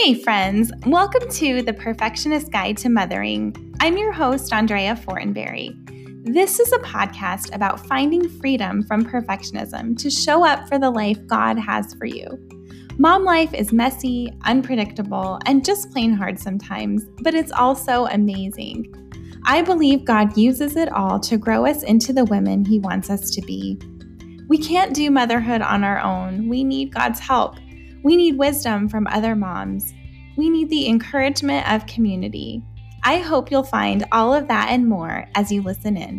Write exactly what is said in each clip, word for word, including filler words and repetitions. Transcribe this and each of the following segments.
Hey friends, welcome to The Perfectionist Guide to Mothering. I'm your host, Andrea Fortenberry. This is a podcast about finding freedom from perfectionism to show up for the life God has for you. Mom life is messy, unpredictable, and just plain hard sometimes, but it's also amazing. I believe God uses it all to grow us into the women He wants us to be. We can't do motherhood on our own. We need God's help. We need wisdom from other moms. We need the encouragement of community. I hope you'll find all of that and more as you listen in.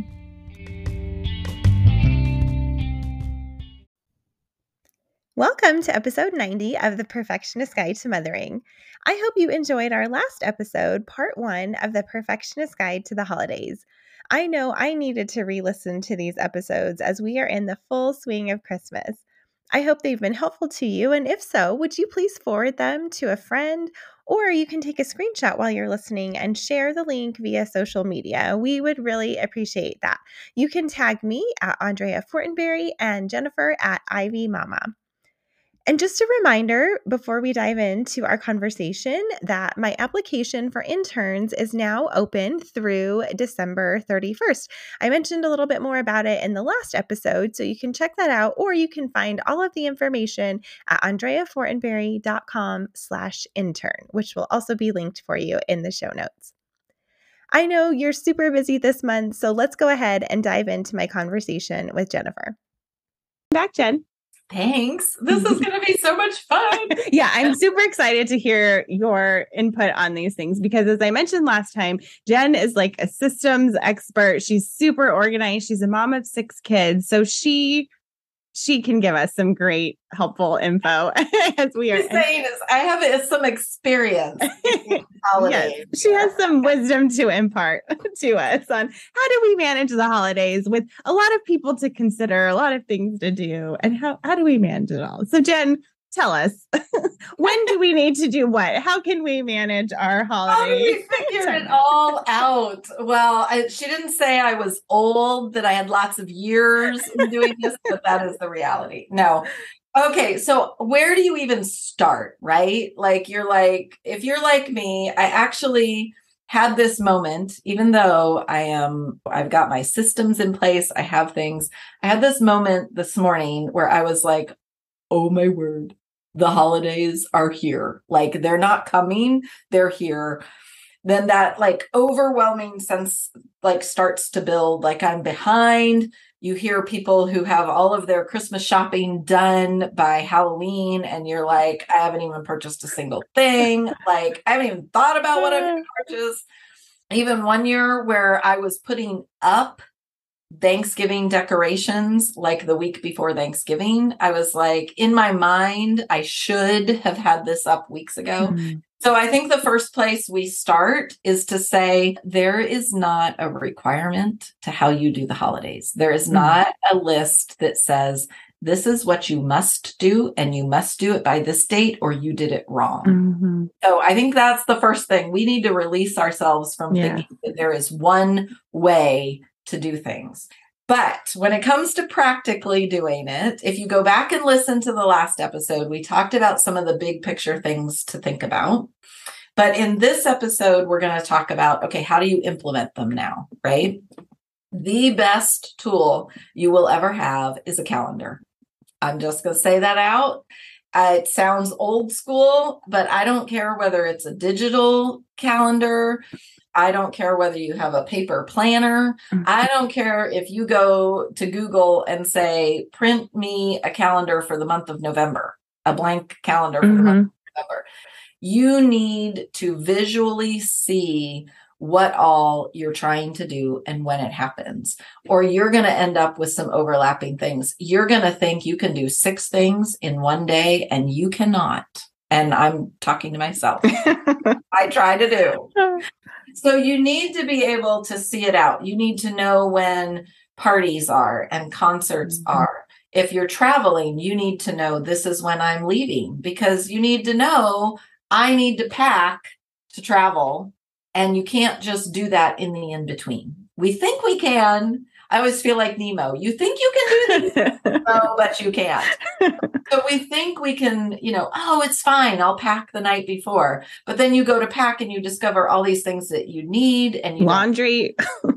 Welcome to episode ninety of The Perfectionist Guide to Mothering. I hope you enjoyed our last episode, part one of The Perfectionist Guide to the Holidays. I know I needed to re-listen to these episodes as we are in the full swing of Christmas. I hope they've been helpful to you, and if so, would you please forward them to a friend, or you can take a screenshot while you're listening and share the link via social media. We would really appreciate that. You can tag me at Andrea Fortenberry and Jennifer at Ivy Mama. And just a reminder before we dive into our conversation that my application for interns is now open through December thirty-first. I mentioned a little bit more about it in the last episode, so you can check that out, or you can find all of the information at andreafortenberry.com slash intern, which will also be linked for you in the show notes. I know you're super busy this month, so let's go ahead and dive into my conversation with Jennifer. Back, Jen. Thanks. This is going to be so much fun. Yeah, I'm super excited to hear your input on these things because as I mentioned last time, Jen is like a systems expert. She's super organized. She's a mom of six kids. So she she can give us some great helpful info as we are. She's saying is I have some experience. Yes, she has some wisdom to impart to us on how do we manage the holidays with a lot of people to consider, a lot of things to do, and how, how do we manage it all? So Jen, tell us, when do we need to do what? How can we manage our holidays? How do we figure it all out? Well, I, she didn't say I was old, that I had lots of years in doing this, but that is the reality. No. Okay, so where do you even start, right? Like you're like, if you're like me, I actually had this moment, even though I am, I've got my systems in place, I have things. I had this moment this morning where I was like, oh my word, the holidays are here. Like they're not coming, they're here. Then that like overwhelming sense like starts to build, like I'm behind. You hear people who have all of their Christmas shopping done by Halloween, and you're like, I haven't even purchased a single thing. Like, I haven't even thought about what I'm going to purchase. Even one year where I was putting up Thanksgiving decorations like the week before Thanksgiving, I was like, in my mind, I should have had this up weeks ago. Mm-hmm. So I think the first place we start is to say there is not a requirement to how you do the holidays. There is not mm-hmm. a list that says this is what you must do and you must do it by this date or you did it wrong. Mm-hmm. So I think that's the first thing. We need to release ourselves from yeah. thinking that there is one way to do things. But when it comes to practically doing it, if you go back and listen to the last episode, we talked about some of the big picture things to think about. But in this episode, we're going to talk about, okay, how do you implement them now, right? The best tool you will ever have is a calendar. I'm just going to say that out. Uh, it sounds old school, but I don't care whether it's a digital calendar. I don't care whether you have a paper planner. Mm-hmm. I don't care if you go to Google and say, print me a calendar for the month of November, a blank calendar for mm-hmm. the month of November. You need to visually see what all you're trying to do and when it happens, or you're going to end up with some overlapping things. You're going to think you can do six things in one day and you cannot. And I'm talking to myself. I try to do. So you need to be able to see it out. You need to know when parties are and concerts mm-hmm. are. If you're traveling, you need to know this is when I'm leaving, because you need to know I need to pack to travel, and you can't just do that in the in-between. We think we can. I always feel like Nemo. You think you can do this? No, but you can't. So we think we can, you know, oh, it's fine. I'll pack the night before. But then you go to pack and you discover all these things that you need and you Laundry.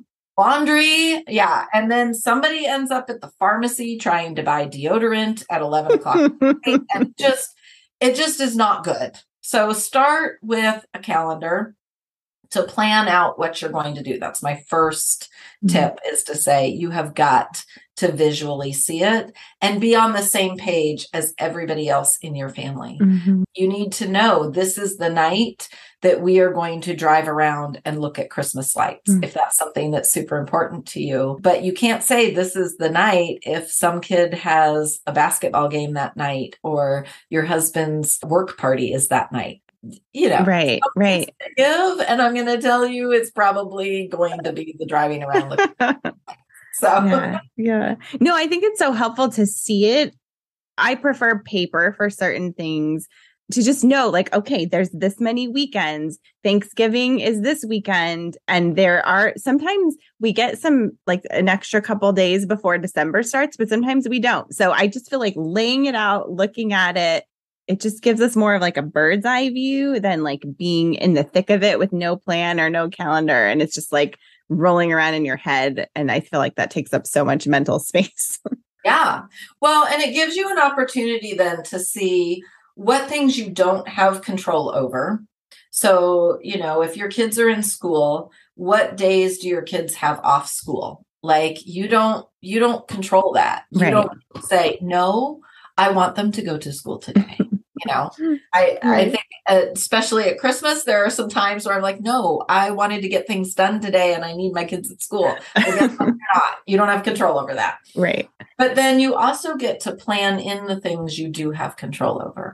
Laundry. Yeah. And then somebody ends up at the pharmacy trying to buy deodorant at eleven o'clock. And just, it just is not good. So start with a calendar to plan out what you're going to do. That's my first tip, mm-hmm. is to say you have got to visually see it and be on the same page as everybody else in your family. Mm-hmm. You need to know this is the night that we are going to drive around and look at Christmas lights, mm-hmm. if that's something that's super important to you. But you can't say this is the night if some kid has a basketball game that night or your husband's work party is that night. You know, right, right. Give, and I'm going to tell you, it's probably going to be the driving around. Looking. So, yeah, yeah. No, I think it's so helpful to see it. I prefer paper for certain things to just know, like, okay, there's this many weekends. Thanksgiving is this weekend, and there are sometimes we get some like an extra couple days before December starts, but sometimes we don't. So I just feel like laying it out, looking at it. It just gives us more of like a bird's eye view than like being in the thick of it with no plan or no calendar. And it's just like rolling around in your head. And I feel like that takes up so much mental space. Yeah. Well, and it gives you an opportunity then to see what things you don't have control over. So, you know, if your kids are in school, what days do your kids have off school? Like you don't, you don't control that. You right. don't say, no, I want them to go to school today. You know, I, right. I think uh, especially at Christmas, there are some times where I'm like, no, I wanted to get things done today and I need my kids at school. You're not. You don't have control over that. Right. But then you also get to plan in the things you do have control over.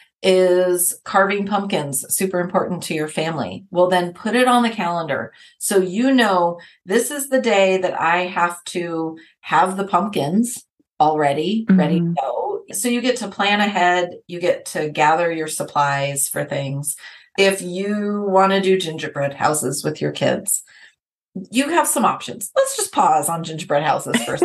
Is carving pumpkins super important to your family? Well, then put it on the calendar. So you know, this is the day that I have to have the pumpkins already mm-hmm. ready to go. So you get to plan ahead. You get to gather your supplies for things. If you want to do gingerbread houses with your kids, you have some options. Let's just pause on gingerbread houses first.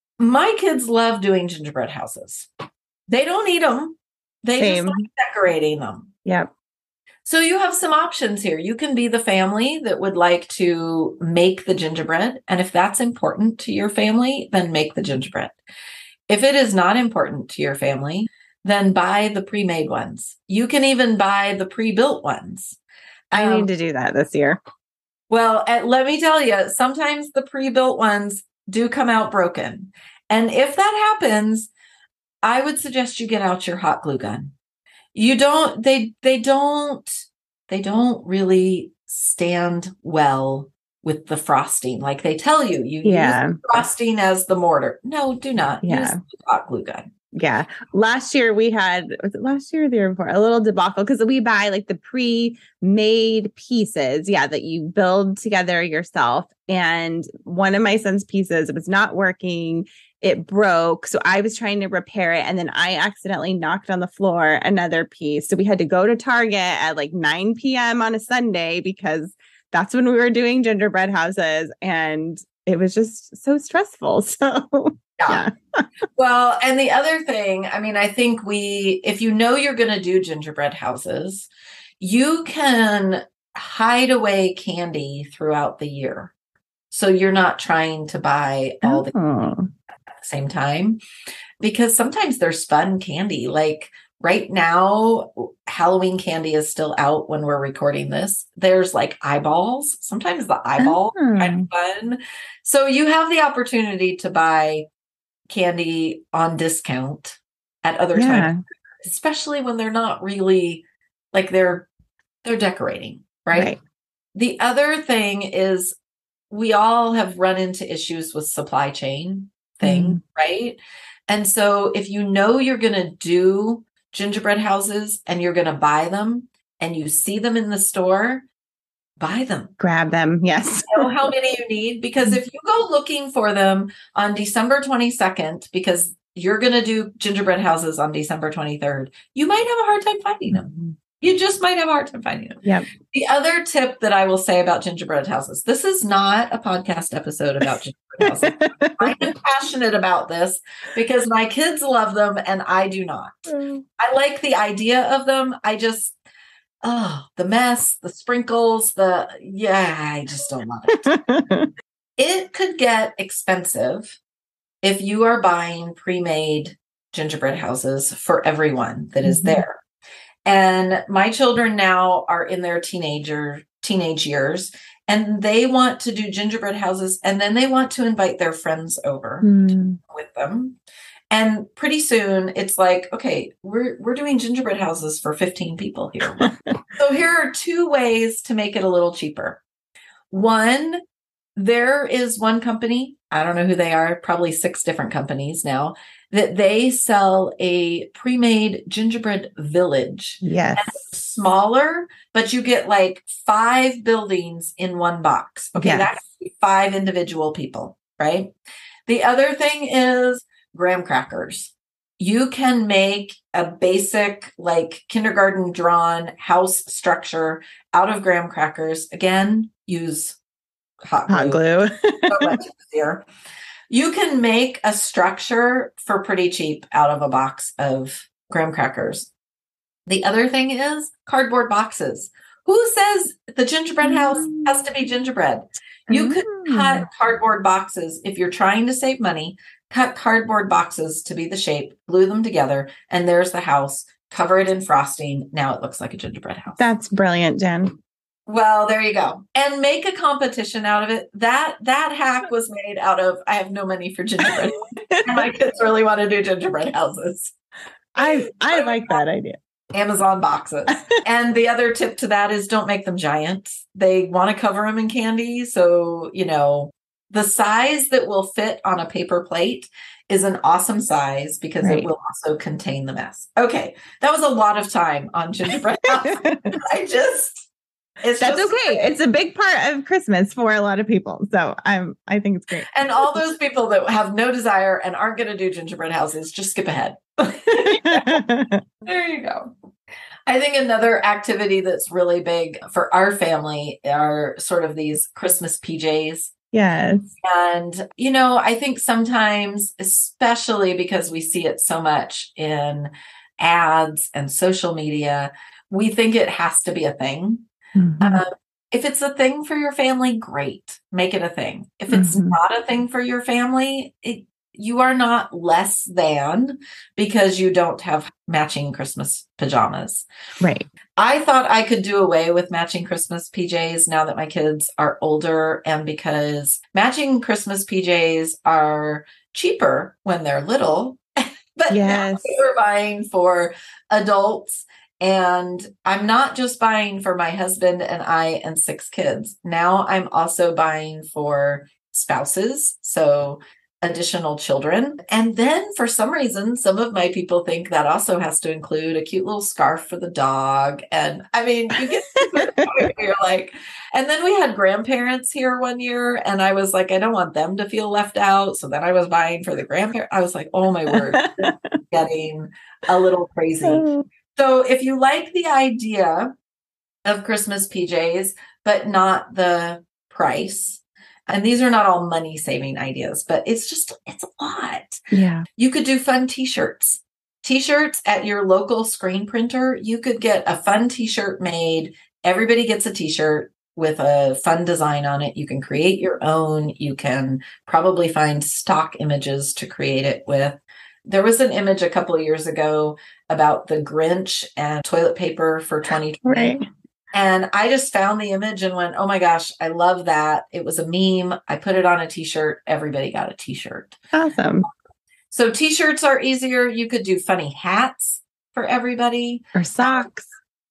My kids love doing gingerbread houses. They don't eat them. They Same. Just like decorating them. Yep. So you have some options here. You can be the family that would like to make the gingerbread. And if that's important to your family, then make the gingerbread. If it is not important to your family, then buy the pre-made ones. You can even buy the pre-built ones. I um, need to do that this year. Well, uh, let me tell you, sometimes the pre-built ones do come out broken. And if that happens, I would suggest you get out your hot glue gun. You don't, they, they don't, they don't really stand well with the frosting. Like they tell you, you yeah. use the frosting as the mortar. No, do not yeah. use the hot glue gun. Yeah. Last year we had, was it last year or the year before, a little debacle because we buy like the pre-made pieces. Yeah. That you build together yourself. And one of my son's pieces was not working. It broke. So I was trying to repair it. And then I accidentally knocked on the floor another piece. So we had to go to Target at like nine p.m. on a Sunday because that's when we were doing gingerbread houses. And it was just so stressful. So yeah. yeah. Well, and the other thing, I mean, I think we, if you know you're going to do gingerbread houses, you can hide away candy throughout the year. So you're not trying to buy all the oh. candy at the same time, because sometimes there's fun candy. Like right now, Halloween candy is still out when we're recording this. There's like eyeballs. Sometimes the eyeball oh. kind of fun. So you have the opportunity to buy candy on discount at other yeah. times, especially when they're not really like they're they're decorating, right? right? The other thing is we all have run into issues with supply chain thing, mm. right? And so if you know you're going to do gingerbread houses and you're going to buy them and you see them in the store, buy them. Grab them. Yes. Know how many you need, because if you go looking for them on December twenty-second, because you're going to do gingerbread houses on December twenty-third, you might have a hard time finding them. You just might have a hard time finding them. Yep. The other tip that I will say about gingerbread houses, this is not a podcast episode about gingerbread houses. I am passionate about this because my kids love them and I do not. Mm. I like the idea of them. I just, oh, the mess, the sprinkles, the, yeah, I just don't love it. It could get expensive if you are buying pre-made gingerbread houses for everyone that is Mhm. there. And my children now are in their teenager teenage years, and they want to do gingerbread houses, and then they want to invite their friends over Mm. with them. And pretty soon it's like, okay, we're we're doing gingerbread houses for fifteen people here. So here are two ways to make it a little cheaper. One, there is one company, I don't know who they are, probably six different companies now, that they sell a pre-made gingerbread village. Yes. Smaller, but you get like five buildings in one box. Okay, Yes. that's five individual people, right? The other thing is graham crackers. You can make a basic, like kindergarten drawn house structure out of graham crackers. Again, use hot glue. Hot glue. So much easier. You can make a structure for pretty cheap out of a box of graham crackers. The other thing is cardboard boxes. Who says the gingerbread house has to be gingerbread? You could Mm. cut cardboard boxes if you're trying to save money. Cut cardboard boxes to be the shape, glue them together, and there's the house. Cover it in frosting. Now it looks like a gingerbread house. That's brilliant, Jen. Well, there you go. And make a competition out of it. That that hack was made out of, I have no money for gingerbread. And my kids really want to do gingerbread houses. I I like that idea. Amazon boxes. And the other tip to that is don't make them giant. They want to cover them in candy. So, you know, the size that will fit on a paper plate is an awesome size because Right. it will also contain the mess. Okay. That was a lot of time on gingerbread house. I just, it's That's just, okay. It's a big part of Christmas for a lot of people. So I'm I think it's great. and all those people that have no desire and aren't going to do gingerbread houses, just skip ahead. There you go. I think another activity that's really big for our family are sort of these Christmas P Js. Yes. And, you know, I think sometimes, especially because we see it so much in ads and social media, we think it has to be a thing. Mhm. Um, if it's a thing for your family, great. Make it a thing. If it's Mhm. not a thing for your family, it, you are not less than because you don't have matching Christmas pajamas. Right. I thought I could do away with matching Christmas P Js now that my kids are older, and because matching Christmas P Js are cheaper when they're little, but now Yes. we're buying for adults. And I'm not just buying for my husband and I and six kids. Now I'm also buying for spouses. So additional children. And then for some reason, some of my people think that also has to include a cute little scarf for the dog. And I mean, you get to the point where you're like, and then we had grandparents here one year, and I was like, I don't want them to feel left out. So then I was buying for the grandparents. I was like, oh my word, this is getting a little crazy. So if you like the idea of Christmas P Js, but not the price, and these are not all money saving ideas, but it's just, it's a lot. Yeah. You could do fun t-shirts. T-shirts at your local screen printer. You could get a fun t-shirt made. Everybody gets a t-shirt with a fun design on it. You can create your own. You can probably find stock images to create it with. There was an image a couple of years ago about the Grinch and toilet paper for twenty twenty. Right. And I just found the image and went, oh my gosh, I love that. It was a meme. I put it on a t-shirt. Everybody got a t-shirt. Awesome. So t-shirts are easier. You could do funny hats for everybody. Or socks.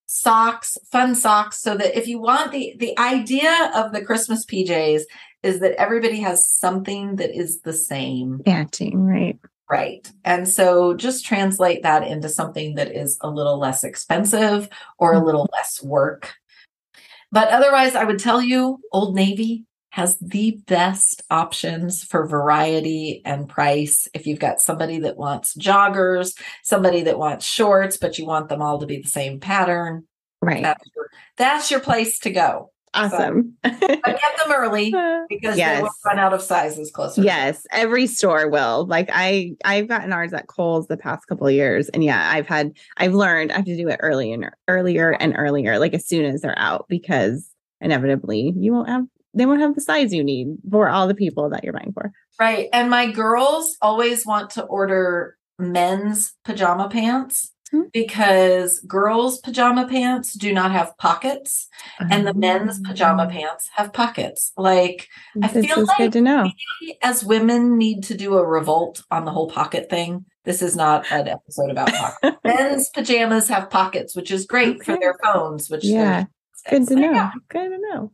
Socks, fun socks. So that if you want the, the idea of the Christmas P Js is that everybody has something that is the same. Matching, right? Right. And so just translate that into something that is a little less expensive or a little less work. But otherwise, I would tell you Old Navy has the best options for variety and price. If you've got somebody that wants joggers, somebody that wants shorts, but you want them all to be the same pattern, Right. That's your, that's your place to go. Awesome. So, but get them early because yes. they will run out of sizes closer. Yes. Every store will. Like I, I've gotten ours at Kohl's the past couple of years. And yeah, I've had, I've learned I have to do it early and earlier and earlier, like as soon as they're out, because inevitably you won't have, they won't have the size you need for all the people that you're buying for. Right. And my girls always want to order men's pajama pants. Because girls' pajama pants do not have pockets, and the men's pajama pants have pockets. Like, I this feel is like good to know. we as women need to do a revolt on the whole pocket thing. This is not an episode about pockets. Men's pajamas have pockets, which is great okay. for their phones. Which yeah, good to know. Yeah. Good to know.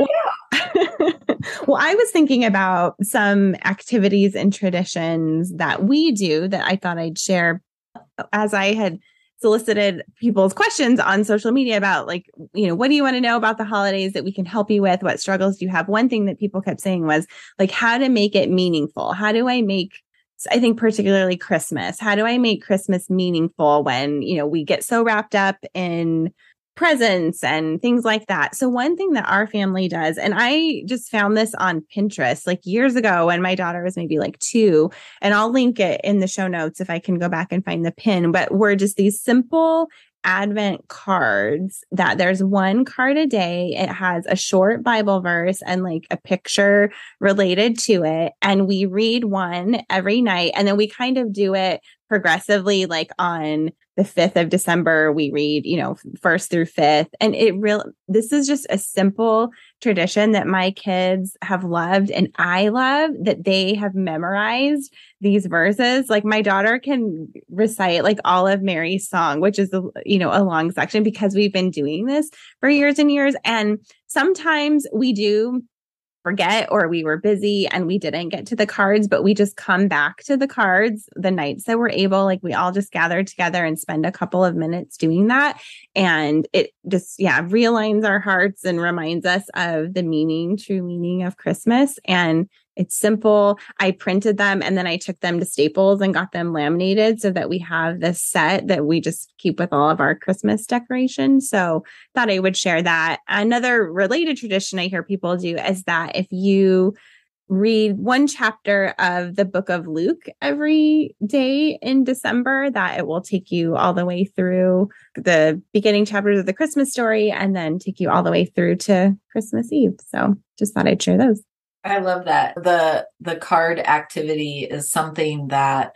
Well, well, I was thinking about some activities and traditions that we do that I thought I'd share. As I had solicited people's questions on social media about, like, you know, what do you want to know about the holidays that we can help you with? What struggles do you have? One thing that people kept saying was, like, how to make it meaningful. How do I make, I think particularly Christmas, how do I make Christmas meaningful when, you know, we get so wrapped up in presents and things like that. So one thing that our family does, and I just found this on Pinterest like years ago when my daughter was maybe like two, and I'll link it in the show notes if I can go back and find the pin, but we're just these simple Advent cards that there's one card a day. It has a short Bible verse and like a picture related to it. And we read one every night. And then we kind of do it progressively, like on the fifth of December, we read, you know, first through fifth. And it really, this is just a simple tradition that my kids have loved. And I love that they have memorized these verses. Like my daughter can recite like all of Mary's song, which is, you know, a long section, because we've been doing this for years and years. And sometimes we do forget, or we were busy and we didn't get to the cards, but we just come back to the cards the nights that we're able. Like we all just gather together and spend a couple of minutes doing that. And it just, yeah, realigns our hearts and reminds us of the meaning, true meaning of Christmas. And it's simple. I printed them and then I took them to Staples and got them laminated so that we have this set that we just keep with all of our Christmas decorations. So thought I would share that. Another related tradition I hear people do is that if you read one chapter of the book of Luke every day in December, that it will take you all the way through the beginning chapters of the Christmas story and then take you all the way through to Christmas Eve. So just thought I'd share those. I love that. The the card activity is something that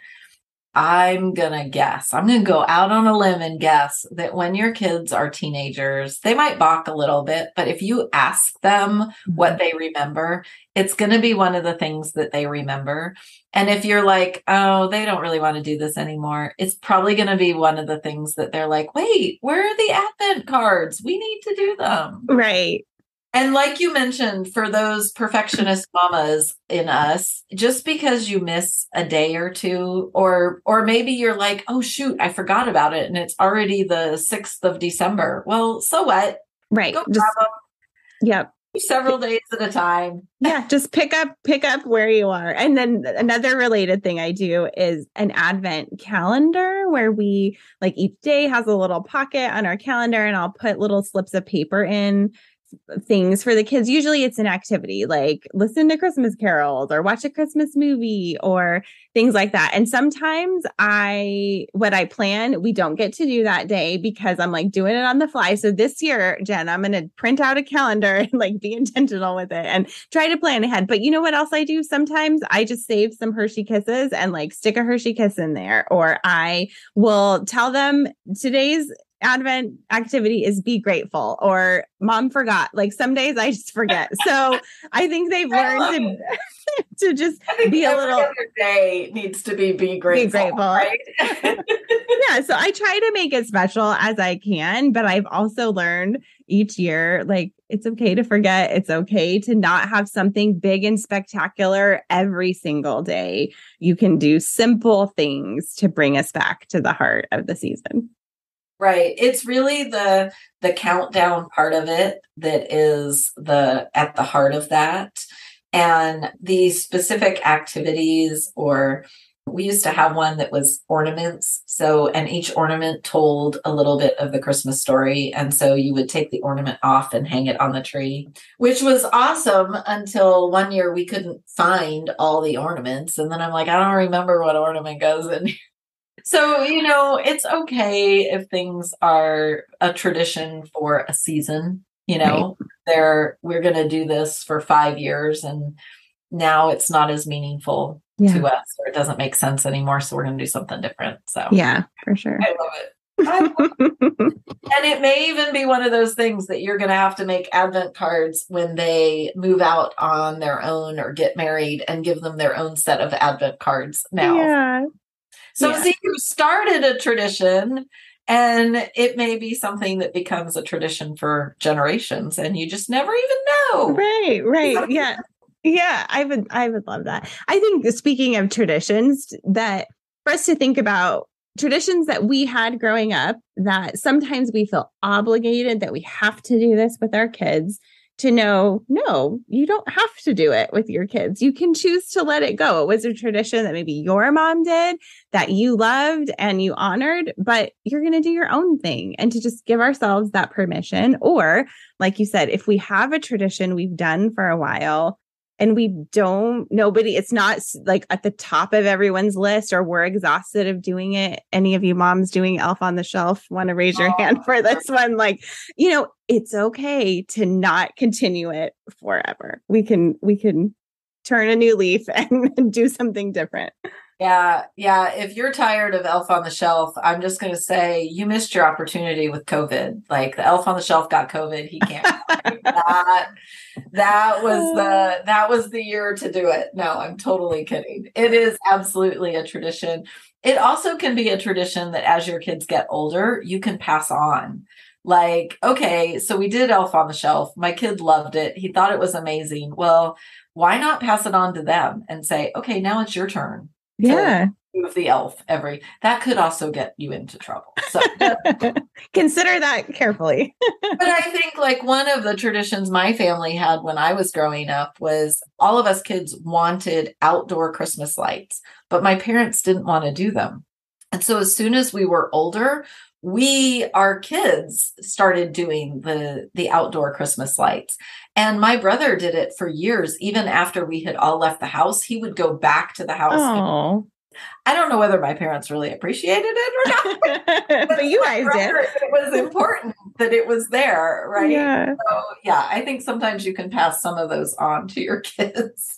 I'm going to guess. I'm going to go out on a limb and guess that when your kids are teenagers, they might balk a little bit, but if you ask them what they remember, it's going to be one of the things that they remember. And if you're like, oh, they don't really want to do this anymore, it's probably going to be one of the things that they're like, wait, where are the Advent cards? We need to do them. Right. And like you mentioned, for those perfectionist mamas in us, just because you miss a day or two, or or maybe you're like, oh, shoot, I forgot about it. And it's already the sixth of December. Well, so what? Right. Go just, grab them. Yep. Several days at a time. Yeah. Just pick up, pick up where you are. And then another related thing I do is an Advent calendar where we, like, each day has a little pocket on our calendar and I'll put little slips of paper in things for the kids. Usually it's an activity like listen to Christmas carols or watch a Christmas movie or things like that. And sometimes I, what I plan, we don't get to do that day because I'm like doing it on the fly. So this year, Jen, I'm going to print out a calendar and like be intentional with it and try to plan ahead. But you know what else I do? Sometimes I just save some Hershey Kisses and like stick a Hershey Kiss in there, or I will tell them today's Advent activity is be grateful, or mom forgot. Like some days I just forget. So I think they've learned to, to just be a little other day needs to be be grateful. Be grateful. Right? Yeah. So I try to make it special as I can, but I've also learned each year, like it's okay to forget. It's okay to not have something big and spectacular every single day. You can do simple things to bring us back to the heart of the season. Right. It's really the the countdown part of it that is the at the heart of that. And these specific activities or we used to have one that was ornaments. So, and each ornament told a little bit of the Christmas story. And so you would take the ornament off and hang it on the tree, which was awesome until one year we couldn't find all the ornaments. And then I'm like, I don't remember what ornament goes in. So, you know, it's okay if things are a tradition for a season, you know, right. They're, we're going to do this for five years and now it's not as meaningful yeah. to us, or it doesn't make sense anymore. So we're going to do something different. So yeah, for sure. I love it. I love it. And it may even be one of those things that you're going to have to make Advent cards when they move out on their own or get married, and give them their own set of Advent cards now. Yeah. So yeah. see, you started a tradition, and it may be something that becomes a tradition for generations, and you just never even know. Right, right. Yeah. Yeah, I would I would love that. I think, speaking of traditions, that for us to think about traditions that we had growing up, that sometimes we feel obligated that we have to do this with our kids, to know, no, you don't have to do it with your kids. You can choose to let it go. It was a tradition that maybe your mom did, that you loved and you honored, but you're going to do your own thing, and to just give ourselves that permission. Or, like you said, if we have a tradition we've done for a while, and we don't, nobody, it's not like at the top of everyone's list, or we're exhausted of doing it. Any of you moms doing Elf on the Shelf want to raise your oh. hand for this one? Like, you know, it's okay to not continue it forever. We can, we can turn a new leaf and do something different. Yeah. Yeah. If you're tired of Elf on the Shelf, I'm just going to say you missed your opportunity with COVID. Like, the Elf on the Shelf got COVID. He can't. that, that was the, that was the year to do it. No, I'm totally kidding. It is absolutely a tradition. It also can be a tradition that as your kids get older, you can pass on. Like, okay, so we did Elf on the Shelf. My kid loved it. He thought it was amazing. Well, why not pass it on to them and say, okay, now it's your turn. Yeah. Move the elf every, that could also get you into trouble. So consider that carefully. But I think, like, one of the traditions my family had when I was growing up was all of us kids wanted outdoor Christmas lights, but my parents didn't want to do them. And so as soon as we were older, we, our kids, started doing the, the outdoor Christmas lights. And my brother did it for years. Even after we had all left the house, he would go back to the house. Oh. I don't know whether my parents really appreciated it or not. But, but you guys did. It was important that it was there, right? Yeah. So, yeah, I think sometimes you can pass some of those on to your kids.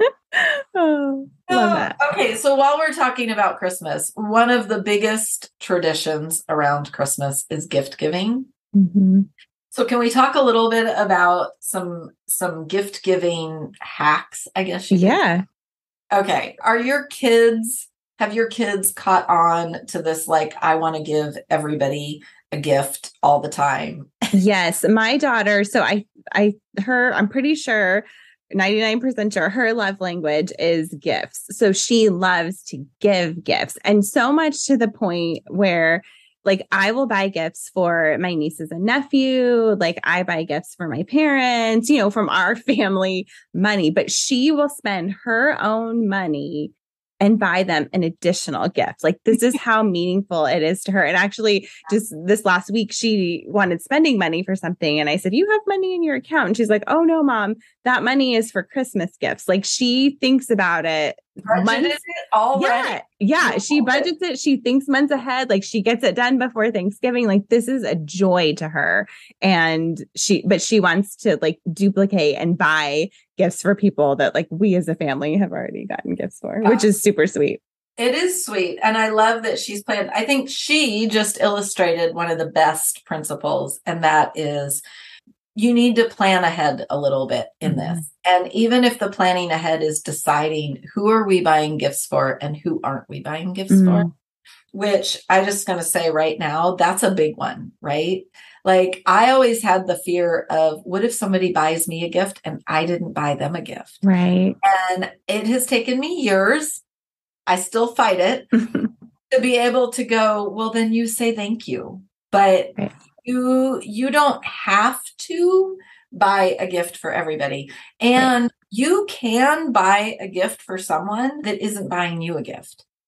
Oh, love that. Uh, okay, so while we're talking about Christmas, one of the biggest traditions around Christmas is gift giving. Mm-hmm. So can we talk a little bit about some some gift giving hacks, I guess you Yeah. could? Okay. Are your kids, have your kids caught on to this, like, I want to give everybody a gift all the time? Yes. My daughter, so I, I, her, I'm pretty sure, ninety-nine percent sure her love language is gifts. So she loves to give gifts, and so much to the point where, like, I will buy gifts for my nieces and nephew. Like, I buy gifts for my parents, you know, from our family money, but she will spend her own money and buy them an additional gift. Like, this is how meaningful it is to her. And actually, just this last week, she wanted spending money for something. And I said, you have money in your account. And she's like, oh no, mom, that money is for Christmas gifts. Like, she thinks about it. Budgeted it already. Yeah, yeah. She budgets it. She thinks months ahead. Like, she gets it done before Thanksgiving. Like, this is a joy to her. And she, but she wants to, like, duplicate and buy gifts for people that, like, we as a family have already gotten gifts for, yeah. Which is super sweet. It is sweet. And I love that she's planned. I think she just illustrated one of the best principles, and that is, you need to plan ahead a little bit in mm-hmm. this. And even if the planning ahead is deciding who are we buying gifts for and who aren't we buying gifts mm-hmm. for, which I just going to say right now, that's a big one, right? Like, I always had the fear of, what if somebody buys me a gift and I didn't buy them a gift? Right. And it has taken me years, I still fight it, to be able to go, well, then you say thank you. But right. You you don't have to buy a gift for everybody. And right. you can buy a gift for someone that isn't buying you a gift.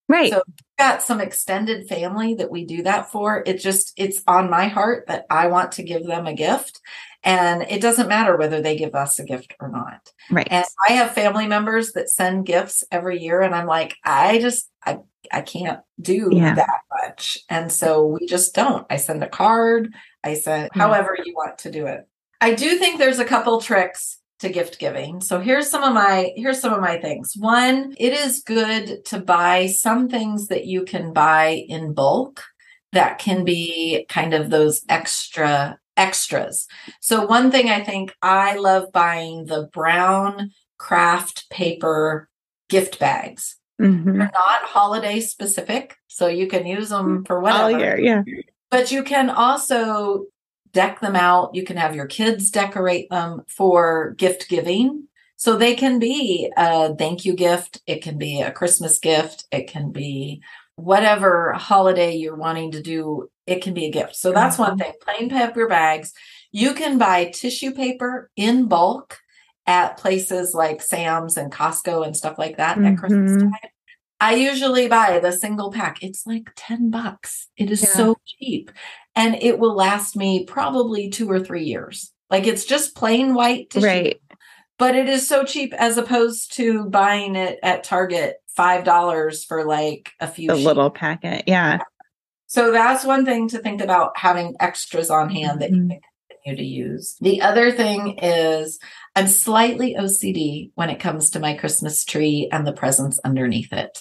Right. So we've got some extended family that we do that for. It just, it's on my heart that I want to give them a gift. And it doesn't matter whether they give us a gift or not. Right. And I have family members that send gifts every year. And I'm like, I just, I, I can't do Yeah. that much. And so we just don't. I send a card. I send Yeah. however you want to do it. I do think there's a couple tricks to gift giving. So here's some of my, here's some of my things. One, it is good to buy some things that you can buy in bulk that can be kind of those extra extras. So one thing I think I love buying the brown craft paper gift bags. Mm-hmm. They're not holiday specific, so you can use them for whatever. All year, yeah. But you can also deck them out. You can have your kids decorate them for gift giving. So they can be a thank you gift. It can be a Christmas gift. It can be whatever holiday you're wanting to do. It can be a gift. So that's one thing. Plain paper bags. You can buy tissue paper in bulk at places like Sam's and Costco and stuff like that Mm-hmm. at Christmas time. I usually buy the single pack. It's like ten bucks. It is Yeah. so cheap. And it will last me probably two or three years. Like it's just plain white tissue. Right. But it is so cheap as opposed to buying it at Target, five dollars for like a few The sheets. little packet. Yeah. So that's one thing to think about, having extras on hand that you Mhm. can continue to use. The other thing is I'm slightly O C D when it comes to my Christmas tree and the presents underneath it.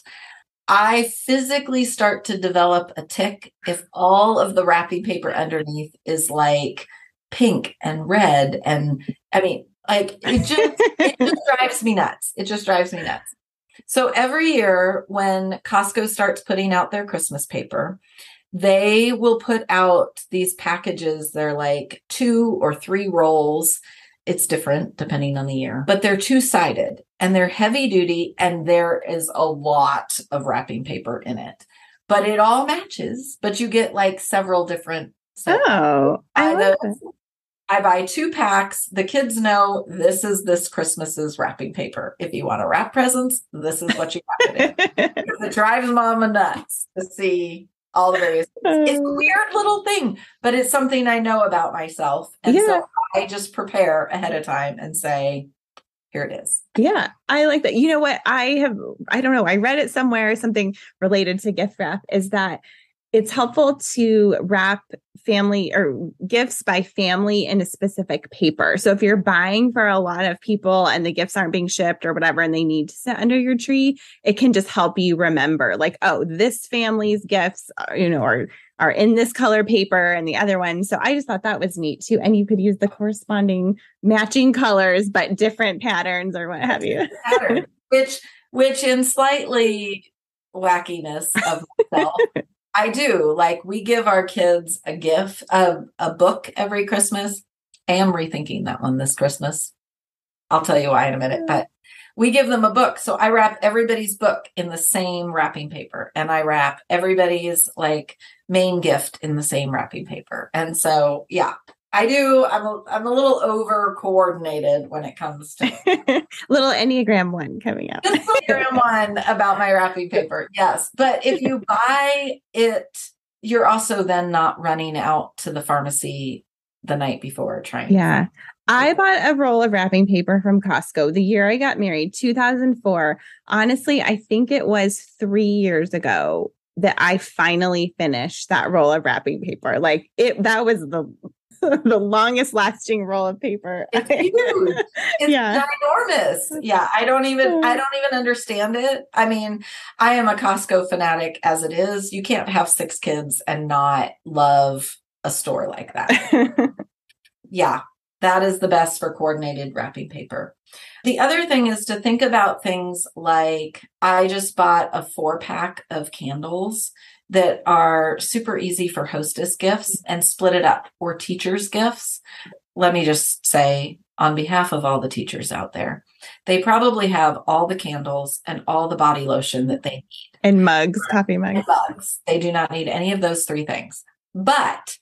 I physically start to develop a tick if all of the wrapping paper underneath is like pink and red. And I mean, like it just, it just drives me nuts. It just drives me nuts. So every year when Costco starts putting out their Christmas paper, they will put out these packages. They're like two or three rolls. It's different depending on the year, but they're two-sided and they're heavy duty, and there is a lot of wrapping paper in it, but it all matches, but you get like several different. So Oh, I I, love those, it. I buy two packs. The kids know this is this Christmas's wrapping paper. If you want to wrap presents, this is what you wrap it in. Because it drives mama nuts to see all the various things. It's a weird little thing, but it's something I know about myself. And Yeah. so I just prepare ahead of time and say, here it is. Yeah, I like that. You know what? I have, I don't know, I read it somewhere, something related to gift wrap, is that it's helpful to wrap family or gifts by family in a specific paper. So if you're buying for a lot of people and the gifts aren't being shipped or whatever, and they need to sit under your tree, it can just help you remember, like, oh, this family's gifts, are, you know, are are in this color paper and the other one. So I just thought that was neat too. And you could use the corresponding matching colors, but different patterns or what have you. Pattern, which, which in slightly wackiness of myself, I do. Like we give our kids a gift, a, a book every Christmas. I am rethinking that one this Christmas. I'll tell you why in a minute, but we give them a book. So I wrap everybody's book in the same wrapping paper, and I wrap everybody's like main gift in the same wrapping paper. And so, yeah, I do. I'm a, I'm a little over coordinated when it comes to little Enneagram one coming up. Just Enneagram one about my wrapping paper. Yes. But if you buy it, you're also then not running out to the pharmacy the night before trying. Yeah. I bought a roll of wrapping paper from Costco the year I got married, two thousand four. Honestly, I think it was three years ago that I finally finished that roll of wrapping paper. Like it, that was the the longest lasting roll of paper. It's huge. It's Yeah. ginormous. Yeah. I don't even, I don't even understand it. I mean, I am a Costco fanatic as it is. You can't have six kids and not love a store like that. Yeah. That is the best for coordinated wrapping paper. The other thing is to think about things like I just bought a four pack of candles that are super easy for hostess gifts and split it up for teachers' gifts. Let me just say, on behalf of all the teachers out there, they probably have all the candles and all the body lotion that they need. And mugs, coffee mugs. And mugs. They do not need any of those three things. But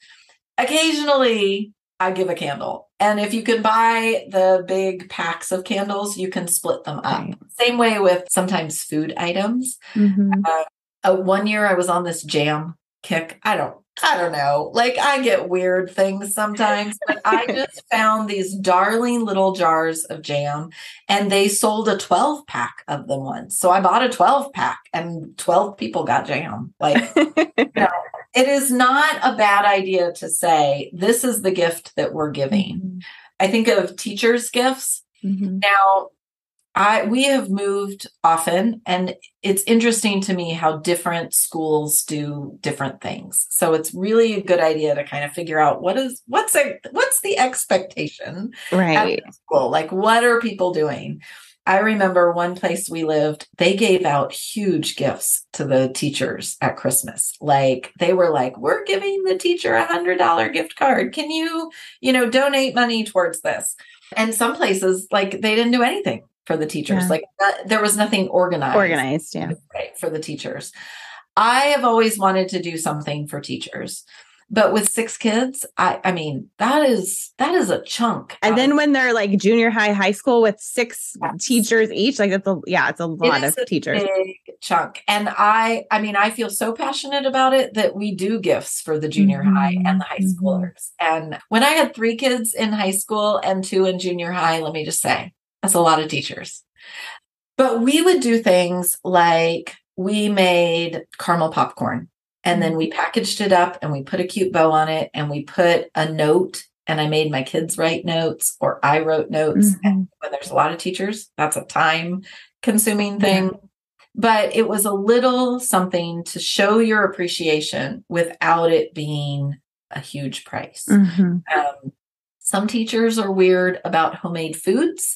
occasionally I give a candle. And if you can buy the big packs of candles, you can split them up. Right. Same way with sometimes food items. Mm-hmm. Uh, Uh, one year I was on this jam kick. I don't, I don't know. Like I get weird things sometimes, but I just found these darling little jars of jam and they sold a twelve pack of them once. So I bought a twelve pack and twelve people got jam. Like, you know, it is not a bad idea to say, this is the gift that we're giving. Mm-hmm. I think of teachers' gifts. Mm-hmm. Now, I we have moved often, and it's interesting to me how different schools do different things. So it's really a good idea to kind of figure out what is what's a, what's the expectation right at school? Like, what are people doing? I remember one place we lived, they gave out huge gifts to the teachers at Christmas. Like they were like, we're giving the teacher a hundred dollar gift card. Can you, you know, donate money towards this? And some places, like they didn't do anything for the teachers. Yeah. Like uh, there was nothing organized. Organized, yeah. Right, for the teachers. I have always wanted to do something for teachers. But with six kids, I, I mean, that is that is a chunk. And then when they're like junior high, high school with six yes. teachers each, like it's a yeah, it's a lot it of a teachers. Big chunk. And I, I mean, I feel so passionate about it that we do gifts for the junior mm-hmm. high and the high mm-hmm. schoolers. And when I had three kids in high school and two in junior high, let me just say, that's a lot of teachers. But we would do things like we made caramel popcorn. And then we packaged it up and we put a cute bow on it and we put a note, and I made my kids write notes or I wrote notes. Mm-hmm. And when there's a lot of teachers, that's a time consuming thing. Yeah. But it was a little something to show your appreciation without it being a huge price. Mm-hmm. Um, some teachers are weird about homemade foods.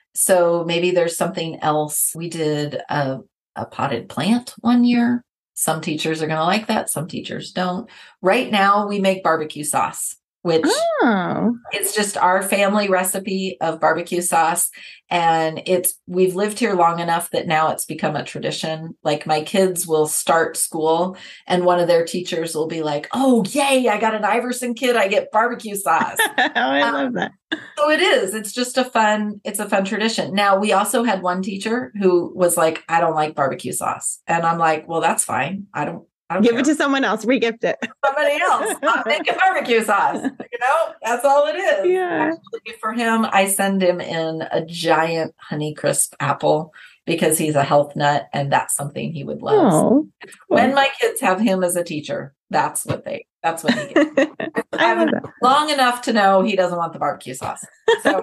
So maybe there's something else. We did a, a potted plant one year. Some teachers are going to like that. Some teachers don't. Right now, we make barbecue sauce, which oh. it's just our family recipe of barbecue sauce. And it's we've lived here long enough that now it's become a tradition. Like my kids will start school and one of their teachers will be like, oh, yay, I got an Iverson kid. I get barbecue sauce. oh, I um, love that. So it is. It's just a fun, it's a fun tradition. Now, we also had one teacher who was like, I don't like barbecue sauce. And I'm like, well, that's fine. I don't, I don't give care. it to someone else. Regift it. Somebody else. I'm making barbecue sauce. You know, that's all it is. Yeah. Actually, for him, I send him in a giant Honeycrisp apple because he's a health nut and that's something he would love. Oh, cool. When my kids have him as a teacher, that's what they, that's what he gets. I'm long enough to know he doesn't want the barbecue sauce. So,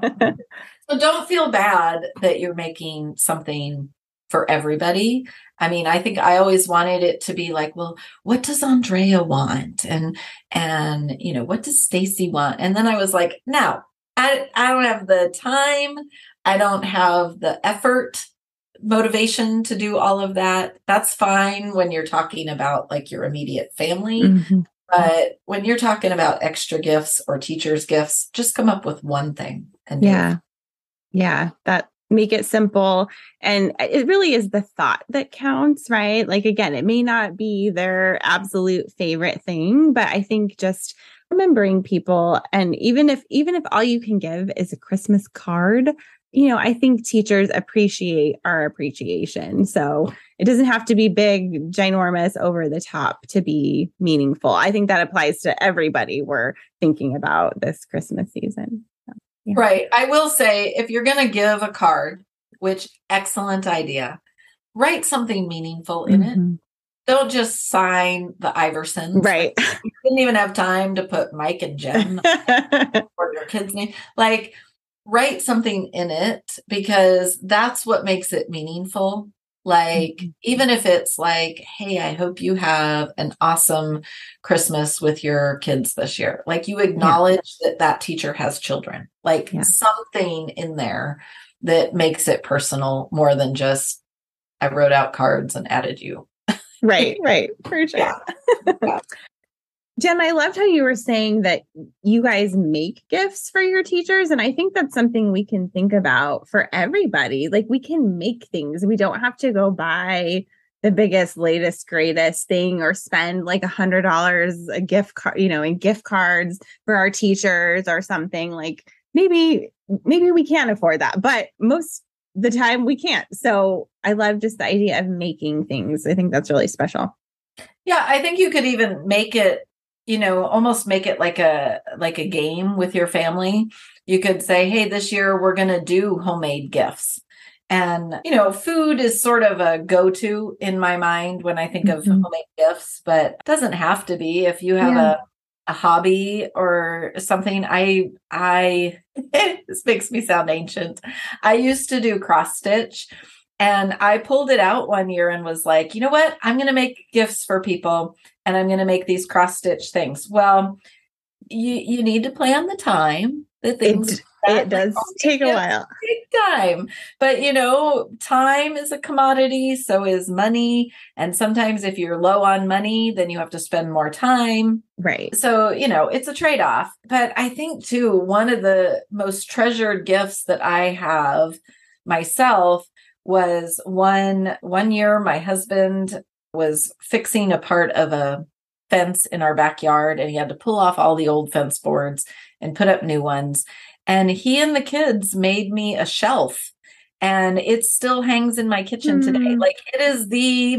so don't feel bad that you're making something for everybody. I mean, I think I always wanted it to be like, well, what does Andrea want? And, and, you know, what does Stacy want? And then I was like, no, I, I don't have the time. I don't have the effort, motivation to do all of that. That's fine when you're talking about like your immediate family. Mm-hmm. But when you're talking about extra gifts or teachers' gifts, just come up with one thing. And yeah. Yeah. That make it simple. And it really is the thought that counts, right? Like, again, it may not be their absolute favorite thing, but I think just remembering people. And even if, even if all you can give is a Christmas card, you know, I think teachers appreciate our appreciation. So it doesn't have to be big, ginormous, over the top to be meaningful. I think that applies to everybody we're thinking about this Christmas season. So, yeah. Right. I will say, if you're going to give a card, which excellent idea, write something meaningful in mm-hmm. it. Don't just sign the Iversons. Right. Like, you didn't even have time to put Mike and Jen or your kid's name. Like, write something in it, because that's what makes it meaningful. Like, mm-hmm. even if it's like, hey, I hope you have an awesome Christmas with your kids this year. Like, you acknowledge yeah. that that teacher has children, like yeah. something in there that makes it personal more than just, I wrote out cards and added you. Right, right. For sure. Yeah. Yeah. Jen, I loved how you were saying that you guys make gifts for your teachers. And I think that's something we can think about for everybody. Like, we can make things. We don't have to go buy the biggest, latest, greatest thing or spend like a hundred dollars a gift card, you know, in gift cards for our teachers or something. Like, maybe, maybe we can't afford that, but most the time we can't. So I love just the idea of making things. I think that's really special. Yeah, I think you could even make it, you know, almost make it like a like a game with your family. You could say, hey, this year we're going to do homemade gifts. And, you know, food is sort of a go-to in my mind when I think of Mm-hmm. homemade gifts, but it doesn't have to be. If you have Yeah. a, a hobby or something, I, I, this makes me sound ancient. I used to do cross stitch, and I pulled it out one year and was like, you know what? I'm going to make gifts for people, and I'm going to make these cross stitch things. Well, you, you need to plan the time. The things It, it does like, take a while. Big time. But, you know, time is a commodity. So is money. And sometimes if you're low on money, then you have to spend more time. Right. So, you know, it's a trade-off. But I think, too, one of the most treasured gifts that I have myself was one, one year my husband was fixing a part of a fence in our backyard, and he had to pull off all the old fence boards and put up new ones. And he and the kids made me a shelf, and it still hangs in my kitchen mm. today. Like, it is the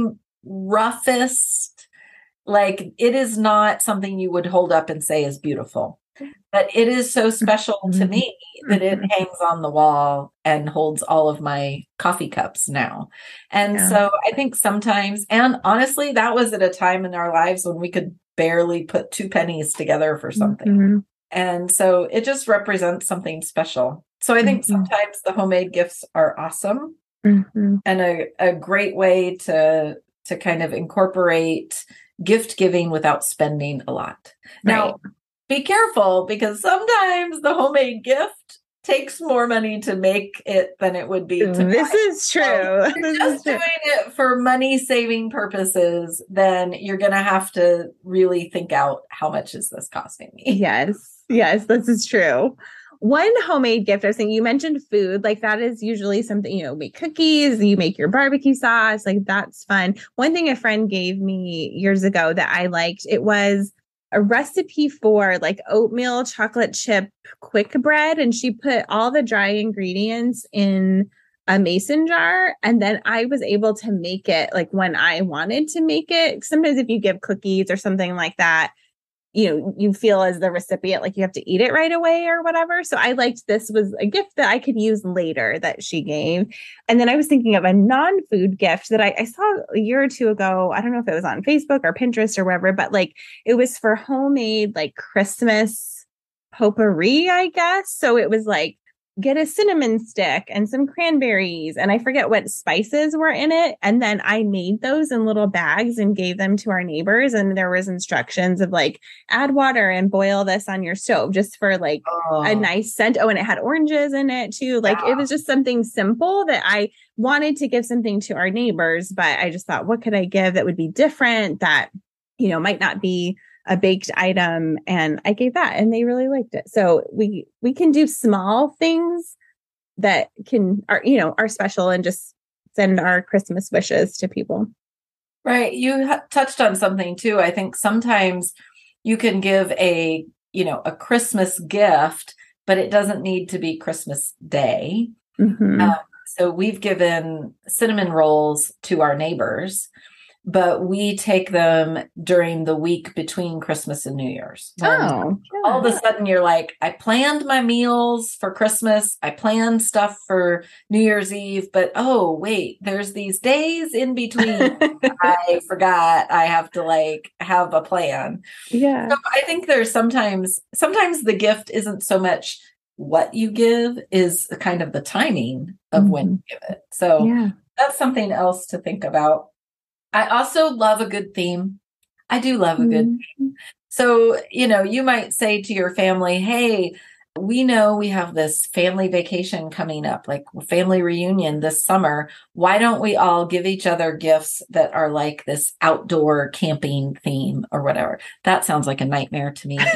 roughest, like, it is not something you would hold up and say is beautiful, but it is so special to me that it hangs on the wall and holds all of my coffee cups now. And yeah. So I think sometimes, and honestly, that was at a time in our lives when we could barely put two pennies together for something. Mm-hmm. And so it just represents something special. So I think mm-hmm. sometimes the homemade gifts are awesome mm-hmm. and a, a great way to, to kind of incorporate gift giving without spending a lot. Right. Now, be careful, because sometimes the homemade gift takes more money to make it than it would be to This buy. is true. So if this you're just is true. doing it for money saving purposes, then you're going to have to really think out, how much is this costing me? Yes. Yes, this is true. One homemade gift, I was saying, you mentioned food, like that is usually something, you know, make cookies, you make your barbecue sauce, like that's fun. One thing a friend gave me years ago that I liked, it was a recipe for like oatmeal chocolate chip quick bread. And she put all the dry ingredients in a mason jar. And then I was able to make it like when I wanted to make it. Sometimes if you give cookies or something like that, you know, you feel as the recipient, like you have to eat it right away or whatever. So I liked this was a gift that I could use later that she gave. And then I was thinking of a non-food gift that I, I saw a year or two ago. I don't know if it was on Facebook or Pinterest or wherever, but like it was for homemade like Christmas potpourri, I guess. So it was like, get a cinnamon stick and some cranberries. And I forget what spices were in it. And then I made those in little bags and gave them to our neighbors. And there was instructions of like, add water and boil this on your stove just for like oh. a nice scent. Oh, and it had oranges in it too. Like yeah. It was just something simple that I wanted to give something to our neighbors, but I just thought, what could I give that would be different, that, you know, might not be a baked item, and I gave that and they really liked it. So we we can do small things that can are you know are special and just send our Christmas wishes to people. Right. You ha- touched on something too. I think sometimes you can give a you know a Christmas gift, but it doesn't need to be Christmas Day. Mm-hmm. Um, so we've given cinnamon rolls to our neighbors, but we take them during the week between Christmas and New Year's. Oh, yeah. All of a sudden you're like, I planned my meals for Christmas. I planned stuff for New Year's Eve, but oh, wait, there's these days in between. I forgot I have to like have a plan. Yeah. So I think there's sometimes, sometimes the gift isn't so much what you give, is kind of the timing of mm-hmm. when you give it. So yeah. That's something else to think about. I also love a good theme. I do love a good mm-hmm. theme. So, you know, you might say to your family, hey, we know we have this family vacation coming up, like family reunion this summer. Why don't we all give each other gifts that are like this outdoor camping theme or whatever? That sounds like a nightmare to me.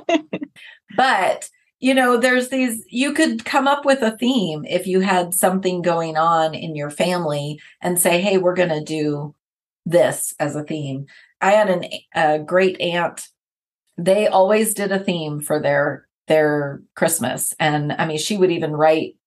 But, you know, there's these, you could come up with a theme if you had something going on in your family and say, hey, we're going to do this as a theme. I had an, a great aunt. They always did a theme for their their Christmas. And I mean, she would even write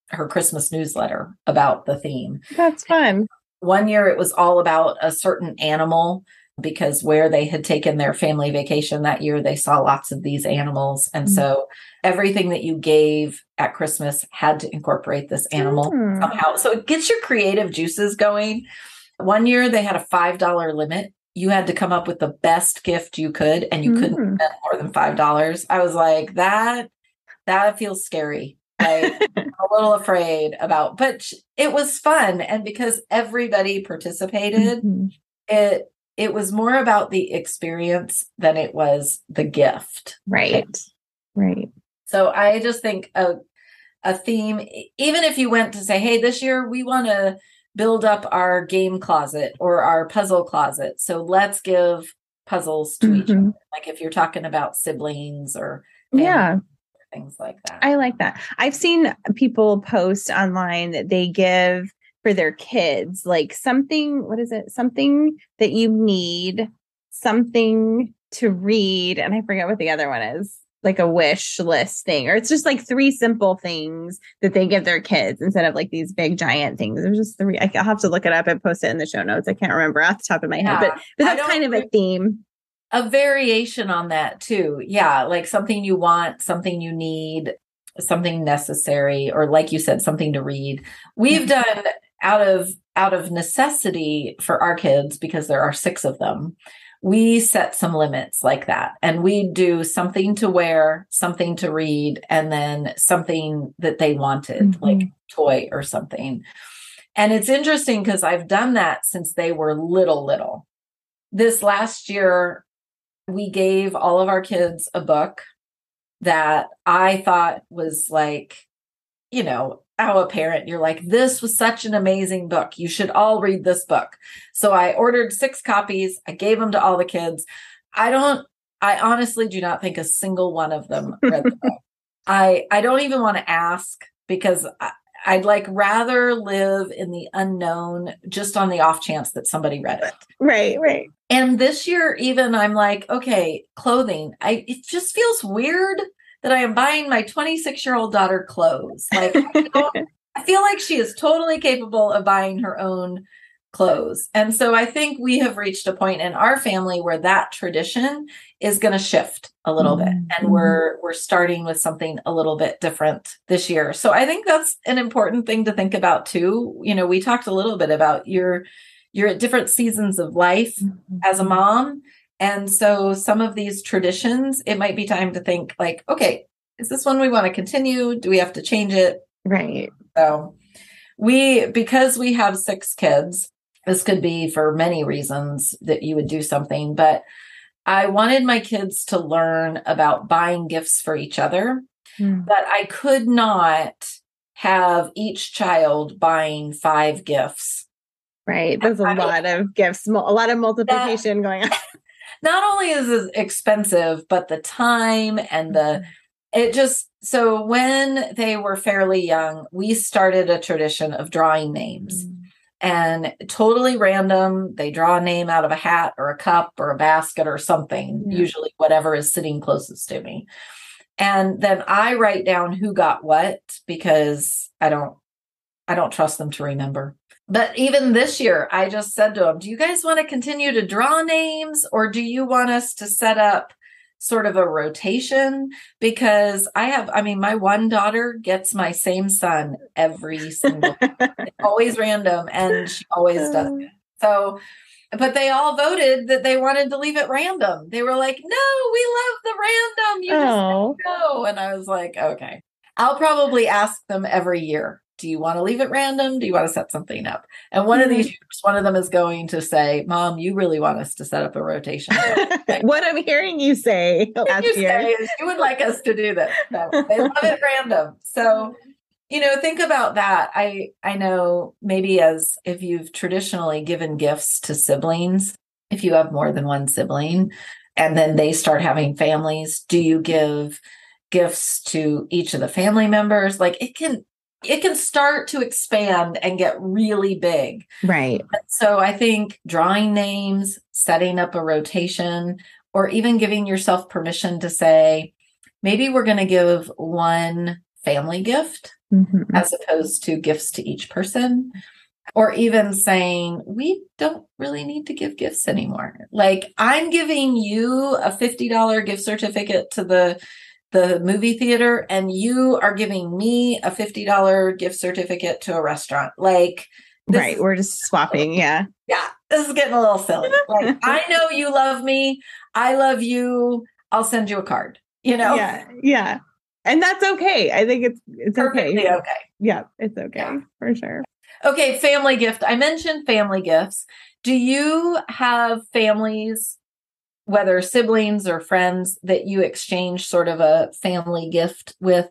her Christmas newsletter about the theme. That's fun. One year it was all about a certain animal, because where they had taken their family vacation that year, they saw lots of these animals. And mm-hmm. so everything that you gave at Christmas had to incorporate this animal mm. somehow. So it gets your creative juices going. One year they had a five dollars limit. You had to come up with the best gift you could, and you mm. couldn't spend more than five dollars. I was like, that, that feels scary. Like, I'm a little afraid about, but it was fun. And because everybody participated, mm-hmm. it, it was more about the experience than it was the gift. Right. Okay? Right. So I just think a, a theme, even if you went to say, hey, this year we want to build up our game closet or our puzzle closet. So let's give puzzles to mm-hmm. each other. Like if you're talking about siblings or yeah, things like that. I like that. I've seen people post online that they give for their kids, like something, what is it? Something that you need, something to read. And I forget what the other one is, like a wish list thing, or it's just like three simple things that they give their kids instead of like these big giant things. There's just three. I'll have to look it up and post it in the show notes. I can't remember off the top of my yeah, head, but, but that's kind of a theme. A variation on that too. Yeah. Like something you want, something you need, something necessary, or like you said, something to read. We've done out of, out of necessity for our kids, because there are six of them, we set some limits like that. And we do something to wear, something to read, and then something that they wanted, mm-hmm. like toy or something. And it's interesting because I've done that since they were little, little. This last year, we gave all of our kids a book that I thought was like, you know, how a parent, you're like, this was such an amazing book. You should all read this book. So I ordered six copies. I gave them to all the kids. I don't, I honestly do not think a single one of them read the book. I, I don't even want to ask, because I, I'd like rather live in the unknown, just on the off chance that somebody read it. Right, right. And this year, even I'm like, okay, clothing. I it just feels weird that I am buying my twenty-six-year-old daughter clothes. Like, I, don't, I feel like she is totally capable of buying her own clothes. And so I think we have reached a point in our family where that tradition is going to shift a little mm-hmm. bit. And we're we're starting with something a little bit different this year. So I think that's an important thing to think about too. You know, we talked a little bit about your you're at different seasons of life mm-hmm. as a mom. And so some of these traditions, it might be time to think like, okay, is this one we want to continue? Do we have to change it? Right. So we, because we have six kids, this could be for many reasons that you would do something, but I wanted my kids to learn about buying gifts for each other, mm. but I could not have each child buying five gifts. Right. There's a I lot mean, of gifts, a lot of multiplication that, going on. Not only is it expensive, but the time and the, it just, so when they were fairly young, we started a tradition of drawing names. Mm. And totally random, they draw a name out of a hat or a cup or a basket or something, yeah. usually whatever is sitting closest to me. And then I write down who got what, because I don't, I don't trust them to remember. But even this year, I just said to them, do you guys want to continue to draw names, or do you want us to set up sort of a rotation? Because I have, I mean, my one daughter gets my same son every single, it's always random, and she always does it. So, but they all voted that they wanted to leave it random. They were like, no, we love the random. You oh. just know. And I was like, okay, I'll probably ask them every year. Do you want to leave it random? Do you want to set something up? And one mm-hmm. of these years, one of them is going to say, Mom, you really want us to set up a rotation. What I'm hearing you say last you year. Say is you would like us to do this. No, they love it random. So, you know, think about that. I, I know maybe as if you've traditionally given gifts to siblings, if you have more than one sibling, and then they start having families, do you give gifts to each of the family members? Like it can, it can start to expand and get really big. Right. So I think drawing names, setting up a rotation, or even giving yourself permission to say, maybe we're going to give one family gift Mm-hmm. as opposed to gifts to each person. Or even saying, we don't really need to give gifts anymore. Like, I'm giving you a fifty dollars gift certificate to the, the movie theater, and you are giving me a fifty dollars gift certificate to a restaurant. Like, this right. is, We're just swapping. Yeah. yeah, this is getting a little silly. Like, I know you love me. I love you. I'll send you a card, you know? Yeah. Yeah. And that's okay. I think it's, it's Perfectly okay. okay. Yeah. It's okay. Yeah. For sure. Okay, family gift. I mentioned family gifts. Do you have families, whether siblings or friends, that you exchange sort of a family gift with?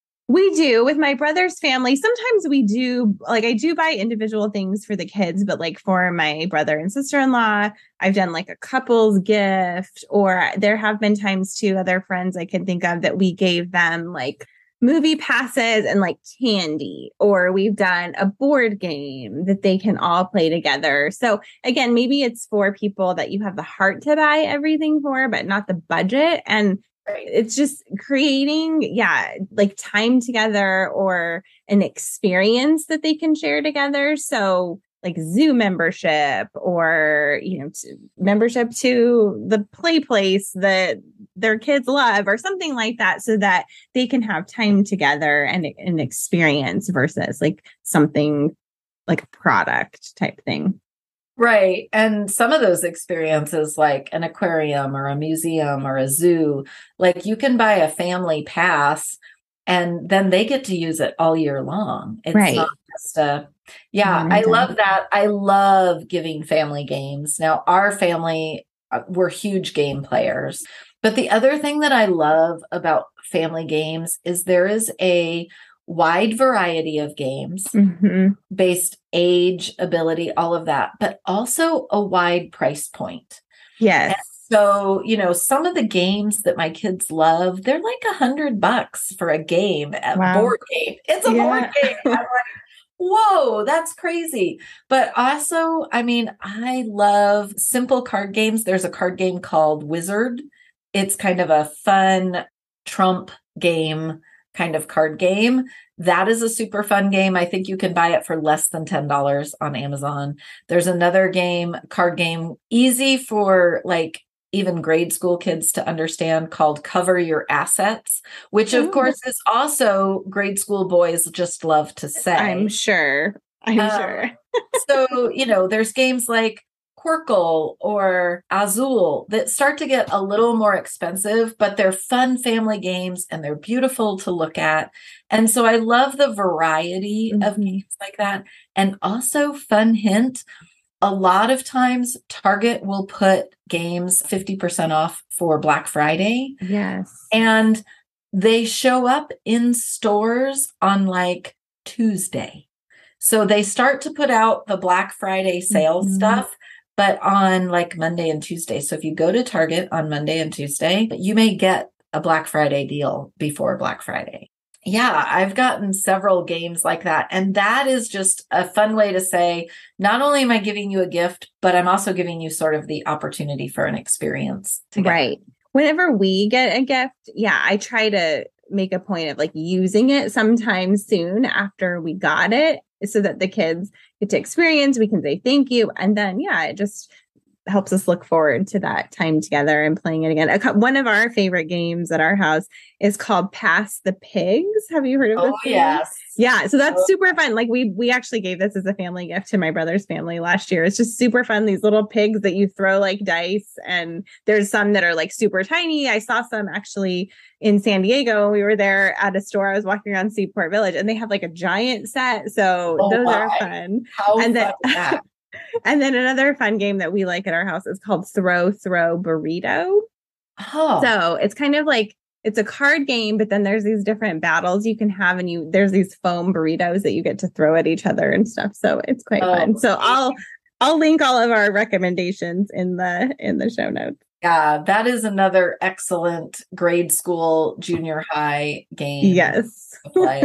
We do with my brother's family. Sometimes we do, like, I do buy individual things for the kids, but like for my brother and sister-in-law, I've done like a couple's gift, or there have been times too, other friends I can think of that we gave them like movie passes and like candy, or we've done a board game that they can all play together. So again, maybe it's for people that you have the heart to buy everything for, but not the budget. And it's just creating, yeah, like time together or an experience that they can share together. So like zoo membership, or, you know, to membership to the play place that their kids love, or something like that, so that they can have time together and an experience versus like something like a product type thing. Right. And some of those experiences, like an aquarium or a museum or a zoo, like you can buy a family pass and then they get to use it all year long. It's right. not just a, yeah, I love that. I love giving family games. Now, our family, we're huge game players. But the other thing that I love about family games is there is a wide variety of games mm-hmm. based age, ability, all of that, but also a wide price point. Yes. And so, you know, some of the games that my kids love, they're like a hundred bucks for a game, a wow. board game. It's a yeah. board game. I'm like, whoa, that's crazy. But also, I mean, I love simple card games. There's a card game called Wizard. It's kind of a fun Trump game kind of card game. That is a super fun game. I think you can buy it for less than ten dollars on Amazon. There's another game, card game, easy for like even grade school kids to understand, called Cover Your Assets, which of oh. course is also grade school boys just love to say. I'm sure. I'm um, sure. So, you know, there's games like Quirkle or Azul that start to get a little more expensive, but they're fun family games and they're beautiful to look at. And so I love the variety mm-hmm. of games like that. And also, fun hint, a lot of times Target will put games fifty percent off for Black Friday. Yes. And they show up in stores on like Tuesday. So they start to put out the Black Friday sale mm-hmm. stuff, but on like Monday and Tuesday. So if you go to Target on Monday and Tuesday, you may get a Black Friday deal before Black Friday. Yeah, I've gotten several games like that. And that is just a fun way to say, not only am I giving you a gift, but I'm also giving you sort of the opportunity for an experience together. Right. Whenever we get a gift, yeah, I try to make a point of like using it sometime soon after we got it, so that the kids get to experience, we can say thank you. And then, yeah, it just helps us look forward to that time together and playing it again. A, one of our favorite games at our house is called Pass the Pigs. Have you heard of this? Oh, game? Yes. Yeah. So that's super fun. Like we, we actually gave this as a family gift to my brother's family last year. It's just super fun. These little pigs that you throw like dice, and there's some that are like super tiny. I saw some actually in San Diego. We were there at a store. I was walking around Seaport Village and they have like a giant set. So oh those my. are fun. How and fun then, is that? And then another fun game that we like at our house is called Throw Throw Burrito. Oh. So it's kind of like, it's a card game, but then there's these different battles you can have, and you there's these foam burritos that you get to throw at each other and stuff. So it's quite oh. fun. So I'll I'll link all of our recommendations in the in the show notes. Yeah, that is another excellent grade school, junior high game. Yes. To play.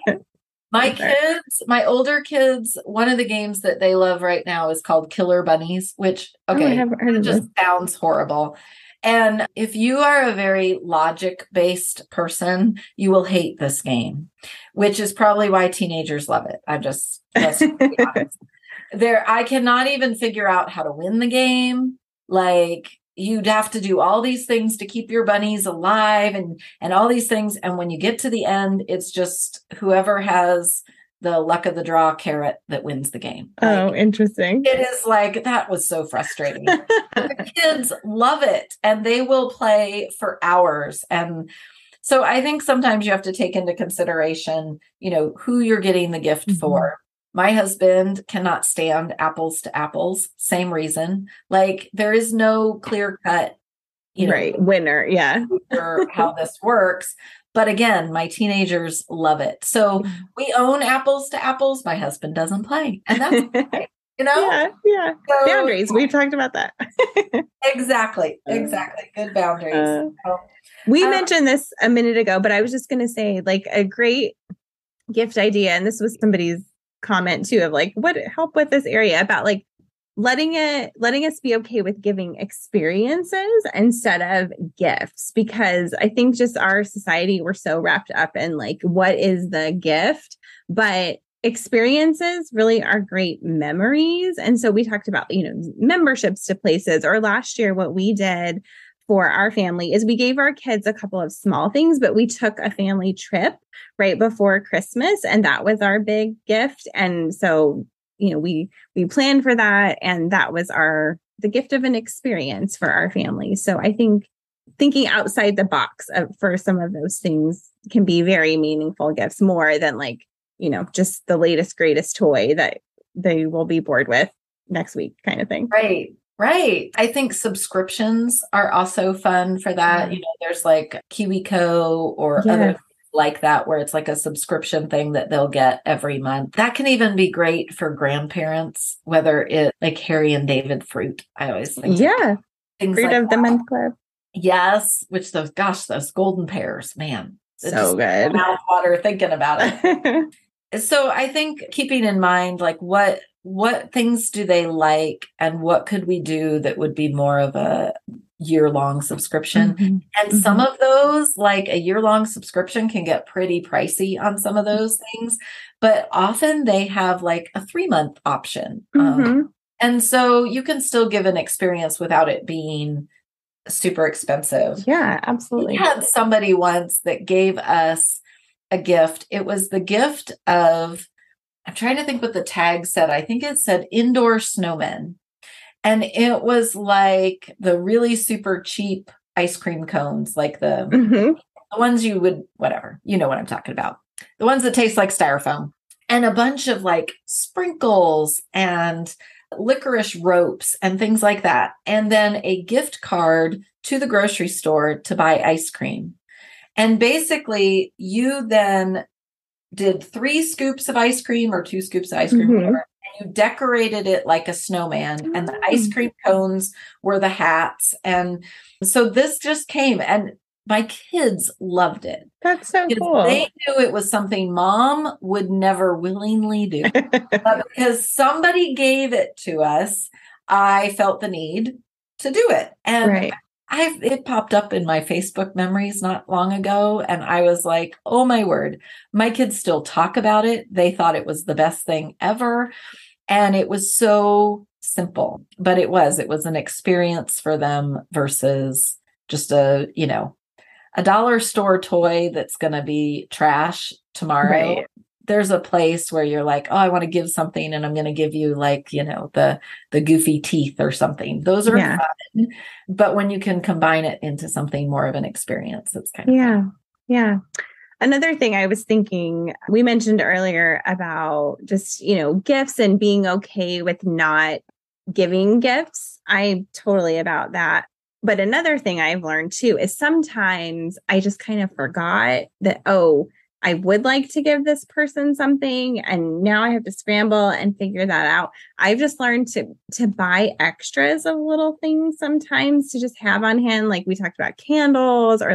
My kids, my older kids, one of the games that they love right now is called Killer Bunnies, which, okay, oh, I haven't heard of just this. sounds horrible. And if you are a very logic-based person, you will hate this game, which is probably why teenagers love it. I'm just, let's be honest. There, I cannot even figure out how to win the game. Like, you'd have to do all these things to keep your bunnies alive and, and all these things. And when you get to the end, it's just whoever has the luck of the draw carrot that wins the game. Like, oh, interesting. It is like, that was so frustrating. The kids love it and they will play for hours. And so I think sometimes you have to take into consideration, you know, who you're getting the gift mm-hmm. for. My husband cannot stand apples to apples. Same reason. Like, there is no clear cut, you know, right, winner. Yeah. for how this works. But again, my teenagers love it. So we own apples to apples. My husband doesn't play. And that's okay, you know? Yeah. Yeah. So, boundaries. We've talked about that. Exactly. Exactly. Good boundaries. Uh, so, we um, mentioned this a minute ago, but I was just going to say, like, a great gift idea. And this was somebody's comment too, of like, what help with this area about like letting it, letting us be okay with giving experiences instead of gifts, because I think just our society, we're so wrapped up in like, what is the gift? But experiences really are great memories. And so we talked about, you know, memberships to places, or last year, what we did for our family is we gave our kids a couple of small things, but we took a family trip right before Christmas, and that was our big gift. And so, you know, we we planned for that, and that was our the gift of an experience for our family. So I think thinking outside the box of, for some of those things can be very meaningful gifts, more than like, you know, just the latest greatest toy that they will be bored with next week kind of thing. Right. Right. I think subscriptions are also fun for that. You know, there's like KiwiCo or yeah. other like that, where it's like a subscription thing that they'll get every month. That can even be great for grandparents, whether it's like Harry and David fruit. I always think. Yeah. Things Fruit like of the Month Club. Yes. Which those, gosh, those golden pears, man. So good. Mouth water thinking about it. So I think keeping in mind, like what, what things do they like and what could we do that would be more of a year-long subscription? Mm-hmm. And mm-hmm. some of those, like a year-long subscription can get pretty pricey on some of those things, but often they have like a three-month option. Mm-hmm. Um, and so you can still give an experience without it being super expensive. Yeah, absolutely. We had somebody once that gave us a gift. It was the gift of, I'm trying to think what the tag said. I think it said indoor snowmen. And it was like the really super cheap ice cream cones, like the, mm-hmm. the ones you would, whatever, you know what I'm talking about. The ones that taste like styrofoam, and a bunch of like sprinkles and licorice ropes and things like that. And then a gift card to the grocery store to buy ice cream. And basically you then did three scoops of ice cream or two scoops of ice cream, mm-hmm. whatever, and you decorated it like a snowman, mm-hmm. and the ice cream cones were the hats. And so this just came, and my kids loved it. That's so cool. They knew it was something mom would never willingly do. But because somebody gave it to us, I felt the need to do it. And right. I it popped up in my Facebook memories not long ago. And I was like, oh my word, my kids still talk about it. They thought it was the best thing ever. And it was so simple, but it was, it was an experience for them versus just a, you know, a dollar store toy that's going to be trash tomorrow. Right. There's a place where you're like, oh, I want to give something, and I'm going to give you like, you know, the, the goofy teeth or something. Those are yeah. fun. But when you can combine it into something more of an experience, it's kind of yeah. fun. Yeah. Another thing I was thinking, we mentioned earlier about just, you know, gifts and being okay with not giving gifts. I'm totally about that. But another thing I've learned too is sometimes I just kind of forgot that, oh, I would like to give this person something, and now I have to scramble and figure that out. I've just learned to to buy extras of little things sometimes to just have on hand. Like we talked about candles, or like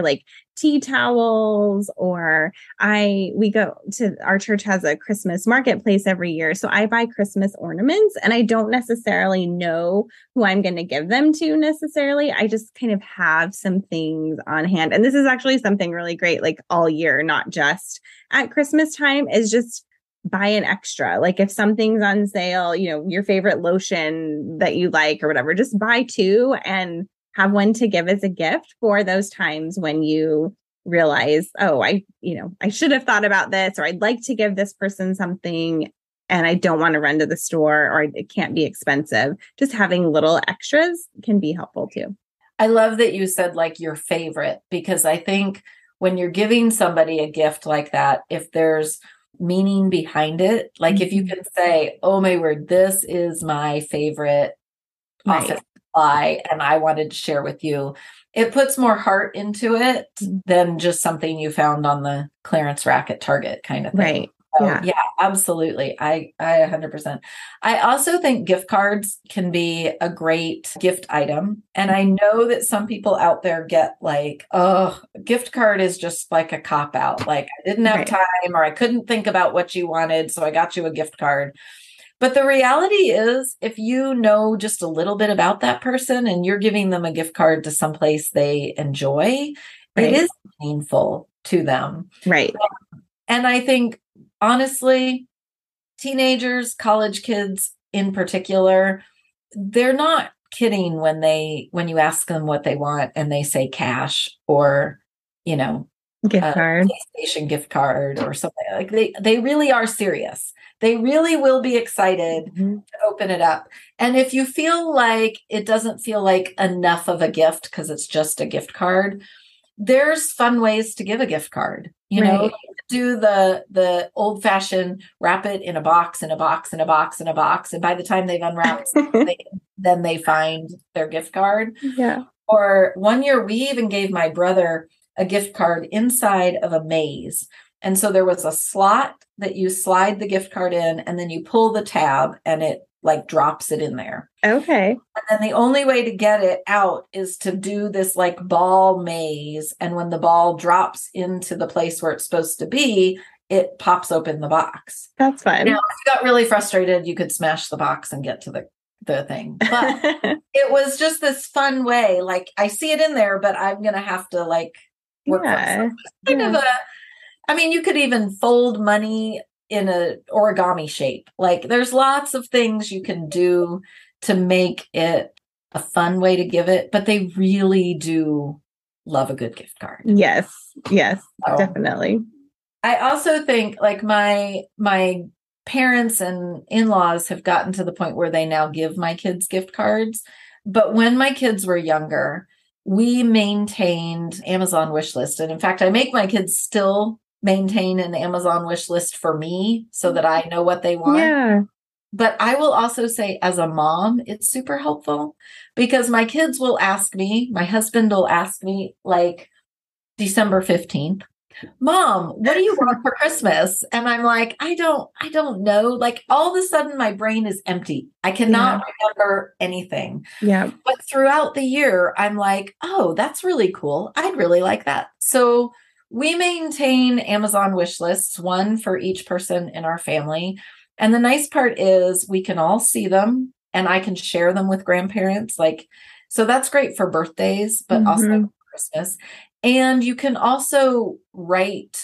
tea towels, or I, we go to, our church has a Christmas marketplace every year. So I buy Christmas ornaments and I don't necessarily know who I'm going to give them to necessarily. I just kind of have some things on hand. And this is actually something really great, like all year, not just at Christmas time, is just buy an extra. Like if something's on sale, you know, your favorite lotion that you like or whatever, just buy two and have one to give as a gift for those times when you realize, oh, I, you know, I should have thought about this, or I'd like to give this person something and I don't want to run to the store, or it can't be expensive. Just having little extras can be helpful too. I love that you said like your favorite, because I think when you're giving somebody a gift like that, if there's meaning behind it, like mm-hmm. if you can say, oh my word, this is my favorite right. office supply and I wanted to share with you, it puts more heart into it mm-hmm. than just something you found on the clearance rack at Target kind of thing. Right. So, yeah. yeah, absolutely. I, I one hundred percent. I also think gift cards can be a great gift item. And I know that some people out there get like, oh, gift card is just like a cop out. Like I didn't have right. time, or I couldn't think about what you wanted, so I got you a gift card. But the reality is, if you know just a little bit about that person and you're giving them a gift card to someplace they enjoy, right. it is meaningful to them. Right. And I think, honestly, teenagers, college kids in particular, they're not kidding when they when you ask them what they want and they say cash or, you know, gift a card, PlayStation gift card or something. Like they they really are serious. They really will be excited mm-hmm. to open it up. And if you feel like it doesn't feel like enough of a gift because it's just a gift card, there's fun ways to give a gift card. You right. know, you do the the old fashioned wrap it in a box, in a box, in a box, in a box. And by the time they've unwrapped, they, then they find their gift card. Yeah. Or one year we even gave my brother a gift card inside of a maze. And so there was a slot that you slide the gift card in, and then you pull the tab and it like drops it in there. Okay. And then the only way to get it out is to do this like ball maze. And when the ball drops into the place where it's supposed to be, it pops open the box. That's fun. Now, if you got really frustrated, you could smash the box and get to the, the thing. But it was just this fun way. Like I see it in there, but I'm going to have to like work yeah. for it. So kind yeah. of a, I mean, you could even fold money in a origami shape. Like there's lots of things you can do to make it a fun way to give it, but they really do love a good gift card. Yes. Yes, so, definitely. I also think like my, my parents and in-laws have gotten to the point where they now give my kids gift cards. But when my kids were younger, we maintained Amazon wish list. And in fact, I make my kids still maintain an Amazon wish list for me so that I know what they want. Yeah. But I will also say as a mom, it's super helpful because my kids will ask me, my husband will ask me like December fifteenth, Mom, what do you want for Christmas? And I'm like, I don't, I don't know. Like all of a sudden my brain is empty. I cannot yeah. remember anything. Yeah. But throughout the year, I'm like, oh, that's really cool. I'd really like that. So we maintain Amazon wish lists, one for each person in our family. And the nice part is we can all see them and I can share them with grandparents. Like, so that's great for birthdays, but mm-hmm. also for Christmas. And you can also write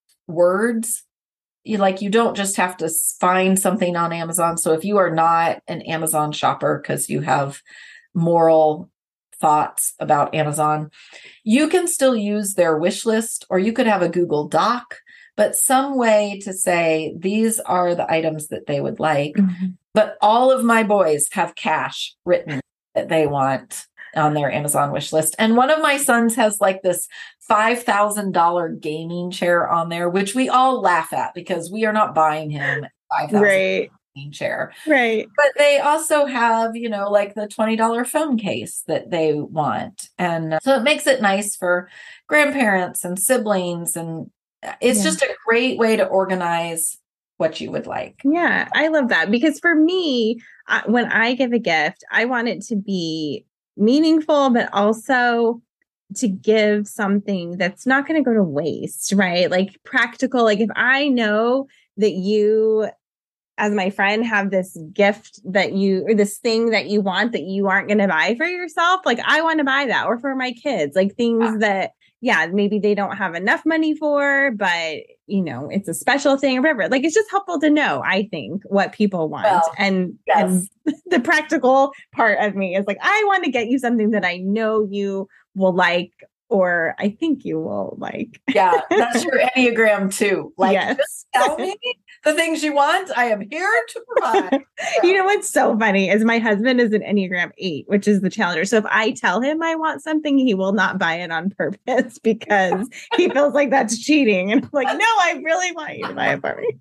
words. You like, you don't just have to find something on Amazon. So if you are not an Amazon shopper because you have moral thoughts about Amazon, you can still use their wish list, or you could have a Google Doc, but some way to say, these are the items that they would like. Mm-hmm. But all of my boys have cash written that they want on their Amazon wish list. And one of my sons has like this five thousand dollars gaming chair on there, which we all laugh at because we are not buying him a five thousand dollars right. gaming chair. Right. But they also have, you know, like the twenty dollars phone case that they want. And so it makes it nice for grandparents and siblings. And it's yeah. just a great way to organize what you would like. Yeah, I love that because for me, uh, when I give a gift, I want it to be meaningful, but also to give something that's not going to go to waste, right? Like practical, like if I know that you as my friend have this gift that you or this thing that you want that you aren't going to buy for yourself, like I want to buy that, or for my kids, like things that yeah, maybe they don't have enough money for, but you know, it's a special thing or whatever. Like it's just helpful to know, I think, what people want. Well, and yes. and the practical part of me is like, I want to get you something that I know you will like, or I think you will like. Yeah, that's your Enneagram too. Like, yes. Just tell me the things you want. I am here to provide. Yeah. You know what's so funny is my husband is an Enneagram eight, which is the challenger. So if I tell him I want something, he will not buy it on purpose because he feels like that's cheating. And I'm like, no, I really want you to buy it for me.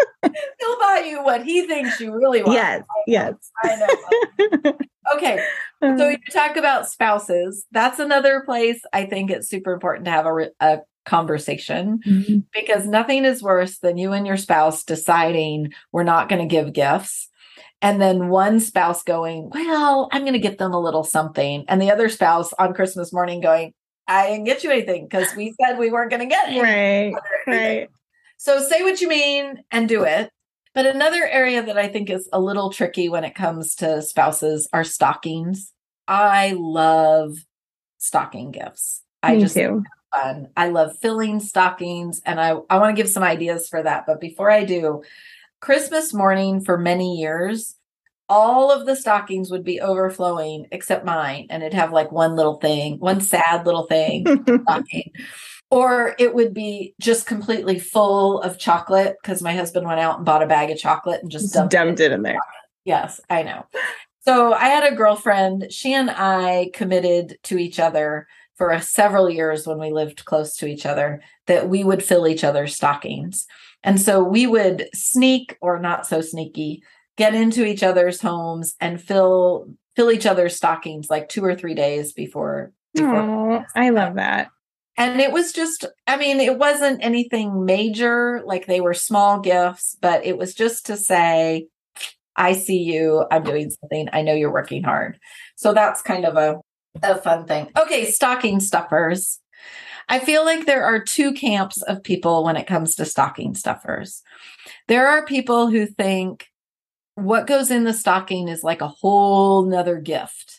He'll buy you what he thinks you really want. Yes, I yes. I know. Okay. So you talk about spouses. That's another place I think it's super important to have a, a conversation mm-hmm. because nothing is worse than you and your spouse deciding we're not going to give gifts. And then one spouse going, well, I'm going to get them a little something. And the other spouse on Christmas morning going, I didn't get you anything because we said we weren't going to get anything. Right, right. So say what you mean and do it. But another area that I think is a little tricky when it comes to spouses are stockings. I love stocking gifts. I Me just too. Fun. I love filling stockings, and I, I want to give some ideas for that. But before I do, Christmas morning for many years, all of the stockings would be overflowing except mine. And it'd have like one little thing, one sad little thing. stocking. Or it would be just completely full of chocolate because my husband went out and bought a bag of chocolate and just, just dumped, dumped it in there. Yes, I know. So I had a girlfriend. She and I committed to each other for a several years when we lived close to each other that we would fill each other's stockings. And so we would sneak or not so sneaky, get into each other's homes and fill fill each other's stockings like two or three days before. before oh, I love that. And it was just, I mean, it wasn't anything major, like they were small gifts, but it was just to say, I see you, I'm doing something, I know you're working hard. So that's kind of a, a fun thing. Okay, stocking stuffers. I feel like there are two camps of people when it comes to stocking stuffers. There are people who think what goes in the stocking is like a whole nother gift.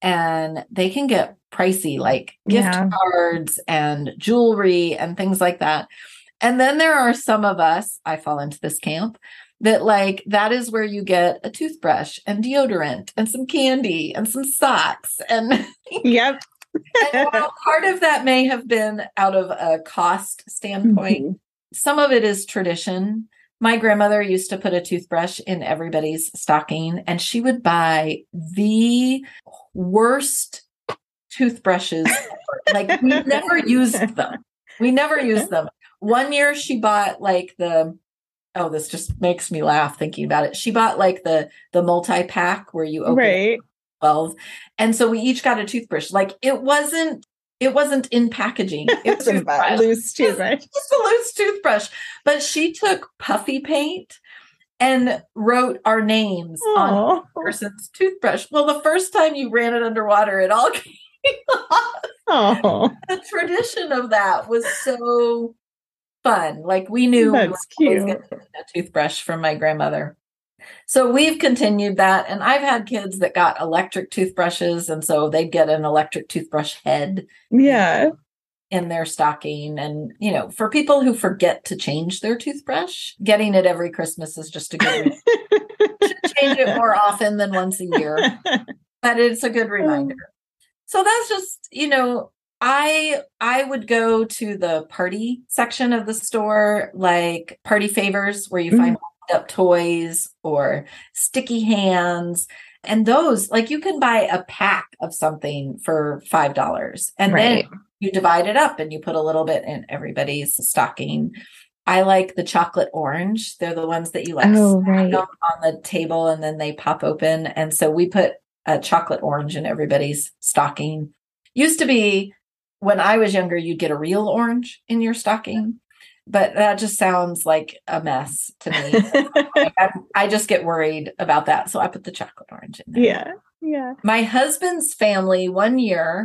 And they can get pricey, like gift yeah. cards and jewelry and things like that. And then there are some of us, I fall into this camp, that like, that is where you get a toothbrush and deodorant and some candy and some socks. And, yep. and while part of that may have been out of a cost standpoint, mm-hmm. some of it is tradition. My grandmother used to put a toothbrush in everybody's stocking, and she would buy the worst toothbrushes ever. Like we never used them. We never used them. One year she bought like the, oh, this just makes me laugh thinking about it. She bought like the, the multi-pack where you open right. twelve. And so we each got a toothbrush. Like it wasn't, it wasn't in packaging. It was a loose toothbrush. Just a loose toothbrush. But she took puffy paint and wrote our names Aww. On the person's toothbrush. Well, the first time you ran it underwater, it all came off. Oh. The tradition of that was so fun. Like we knew That's we cute. were going to get a toothbrush from my grandmother. So we've continued that. And I've had kids that got electric toothbrushes. And so they'd get an electric toothbrush head. Yeah. In their stocking. And, you know, for people who forget to change their toothbrush, getting it every Christmas is just a good reason. Should change it more often than once a year. But it's a good reminder. So that's just, you know, I I would go to the party section of the store, like Party Favors, where you find mm-hmm. up toys or sticky hands. And those, like you can buy a pack of something for five dollars. And right. then you divide it up and you put a little bit in everybody's stocking. I like the chocolate orange. They're the ones that you like oh, stack right. up on the table and then they pop open. And so we put a chocolate orange in everybody's stocking. Used to be when I was younger, you'd get a real orange in your stocking. But that just sounds like a mess to me. I, I just get worried about that. So I put the chocolate orange in there. Yeah. Yeah. My husband's family one year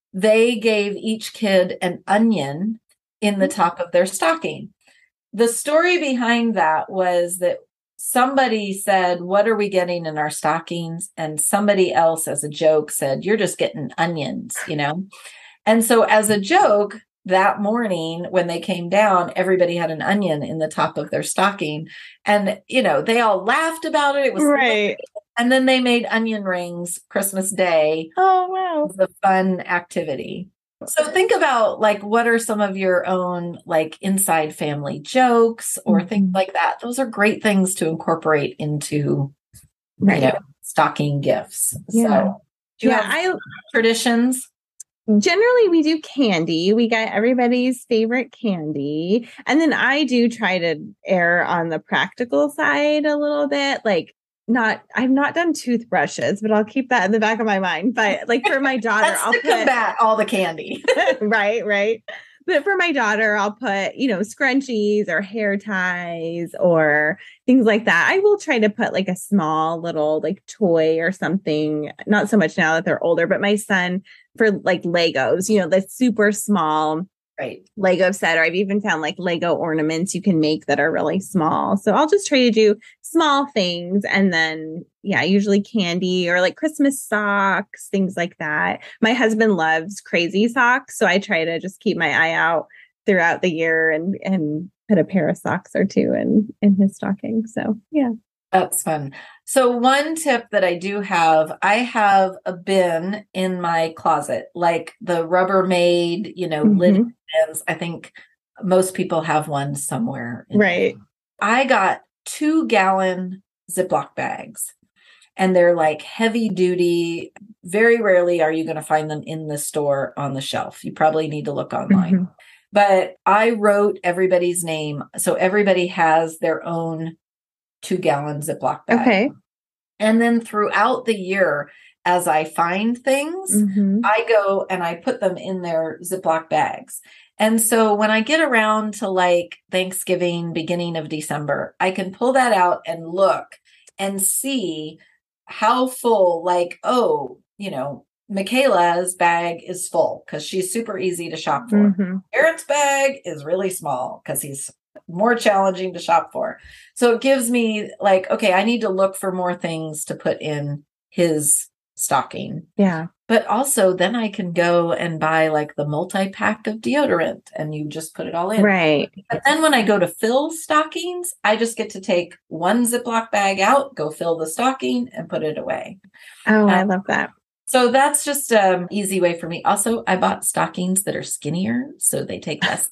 they gave each kid an onion in the top of their stocking. The story behind that was that somebody said, what are we getting in our stockings? And somebody else, as a joke, said, you're just getting onions, you know? And so as a joke, that morning when they came down, everybody had an onion in the top of their stocking. And, you know, they all laughed about it. It was right. And then they made onion rings Christmas Day. Oh, wow. It was a fun activity. So think about, like, what are some of your own, like, inside family jokes or mm-hmm. things like that? Those are great things to incorporate into, right. you know, stocking gifts. Yeah. So do you yeah, have I, traditions? Generally, we do candy. We got everybody's favorite candy. And then I do try to err on the practical side a little bit. Like, not, I've not done toothbrushes, but I'll keep that in the back of my mind. But like for my daughter, That's I'll to put combat all the candy. right, right. But for my daughter, I'll put, you know, scrunchies or hair ties or things like that. I will try to put like a small little like toy or something. Not so much now that they're older, but my son for like Legos, you know, the super small right. Lego set, or I've even found like Lego ornaments you can make that are really small. So I'll just try to do small things. And then, yeah, usually candy or like Christmas socks, things like that. My husband loves crazy socks. So I try to just keep my eye out throughout the year and, and put a pair of socks or two in, in his stocking. So, yeah. That's fun. So one tip that I do have, I have a bin in my closet, like the Rubbermaid, you know, mm-hmm. lid bins. I think most people have one somewhere. Right. There. I got two gallon Ziploc bags and they're like heavy duty. Very rarely are you going to find them in the store on the shelf. You probably need to look online. Mm-hmm. But I wrote everybody's name. So everybody has their own two gallon Ziploc bag. Okay. And then throughout the year, as I find things, mm-hmm. I go and I put them in their Ziploc bags. And so when I get around to like Thanksgiving, beginning of December, I can pull that out and look and see how full, like, oh, you know, Michaela's bag is full because she's super easy to shop for. Mm-hmm. Eric's bag is really small because he's more challenging to shop for. So it gives me like, okay, I need to look for more things to put in his stocking. Yeah. But also then I can go and buy like the multi-pack of deodorant and you just put it all in. Right. But then when I go to fill stockings, I just get to take one Ziploc bag out, go fill the stocking and put it away. Oh, um, I love that. So that's just an easy way for me. Also, I bought stockings that are skinnier, so they take less.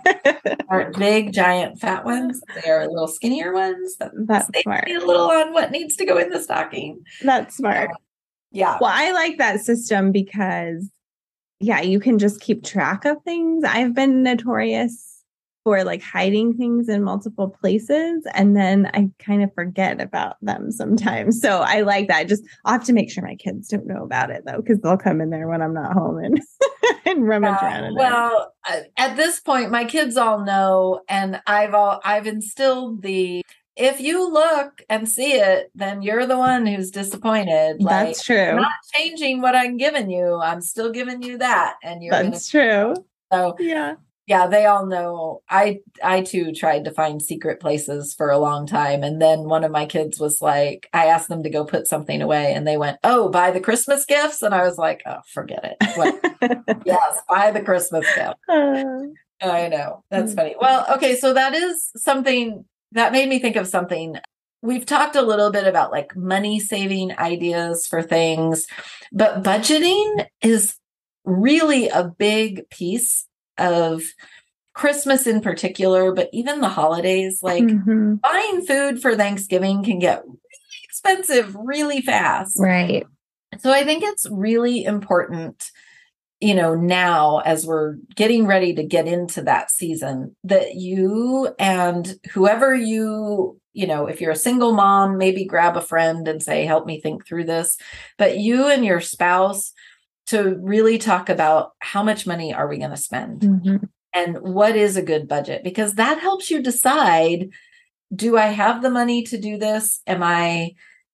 Aren't big, giant, fat ones. They are little skinnier ones. That that's they smart. A little on what needs to go in the stocking. That's smart. Uh, yeah. Well, I like that system because, yeah, you can just keep track of things. I've been notorious for like hiding things in multiple places. And then I kind of forget about them sometimes. So I like that. Just I'll have to make sure my kids don't know about it though, because they'll come in there when I'm not home and, and rummage uh, around in well, there. At this point, my kids all know, and I've all I've instilled the if you look and see it, then you're the one who's disappointed. Like, that's true. I'm not changing what I'm giving you. I'm still giving you that. And you're That's gonna- true. So yeah. Yeah, they all know. I I too tried to find secret places for a long time. And then one of my kids was like, I asked them to go put something away and they went, oh, buy the Christmas gifts. And I was like, oh, forget it. What? Yes, buy the Christmas gift. Uh, I know. That's funny. Well, okay. So that is something that made me think of something. We've talked a little bit about like money saving ideas for things, but budgeting is really a big piece of Christmas in particular, but even the holidays, like mm-hmm. buying food for Thanksgiving can get really expensive really fast. Right. So I think it's really important, you know, now as we're getting ready to get into that season, that you and whoever you, you know, if you're a single mom, maybe grab a friend and say, help me think through this. But you and your spouse to really talk about how much money are we going to spend mm-hmm. and what is a good budget, because that helps you decide, do I have the money to do this? Am I,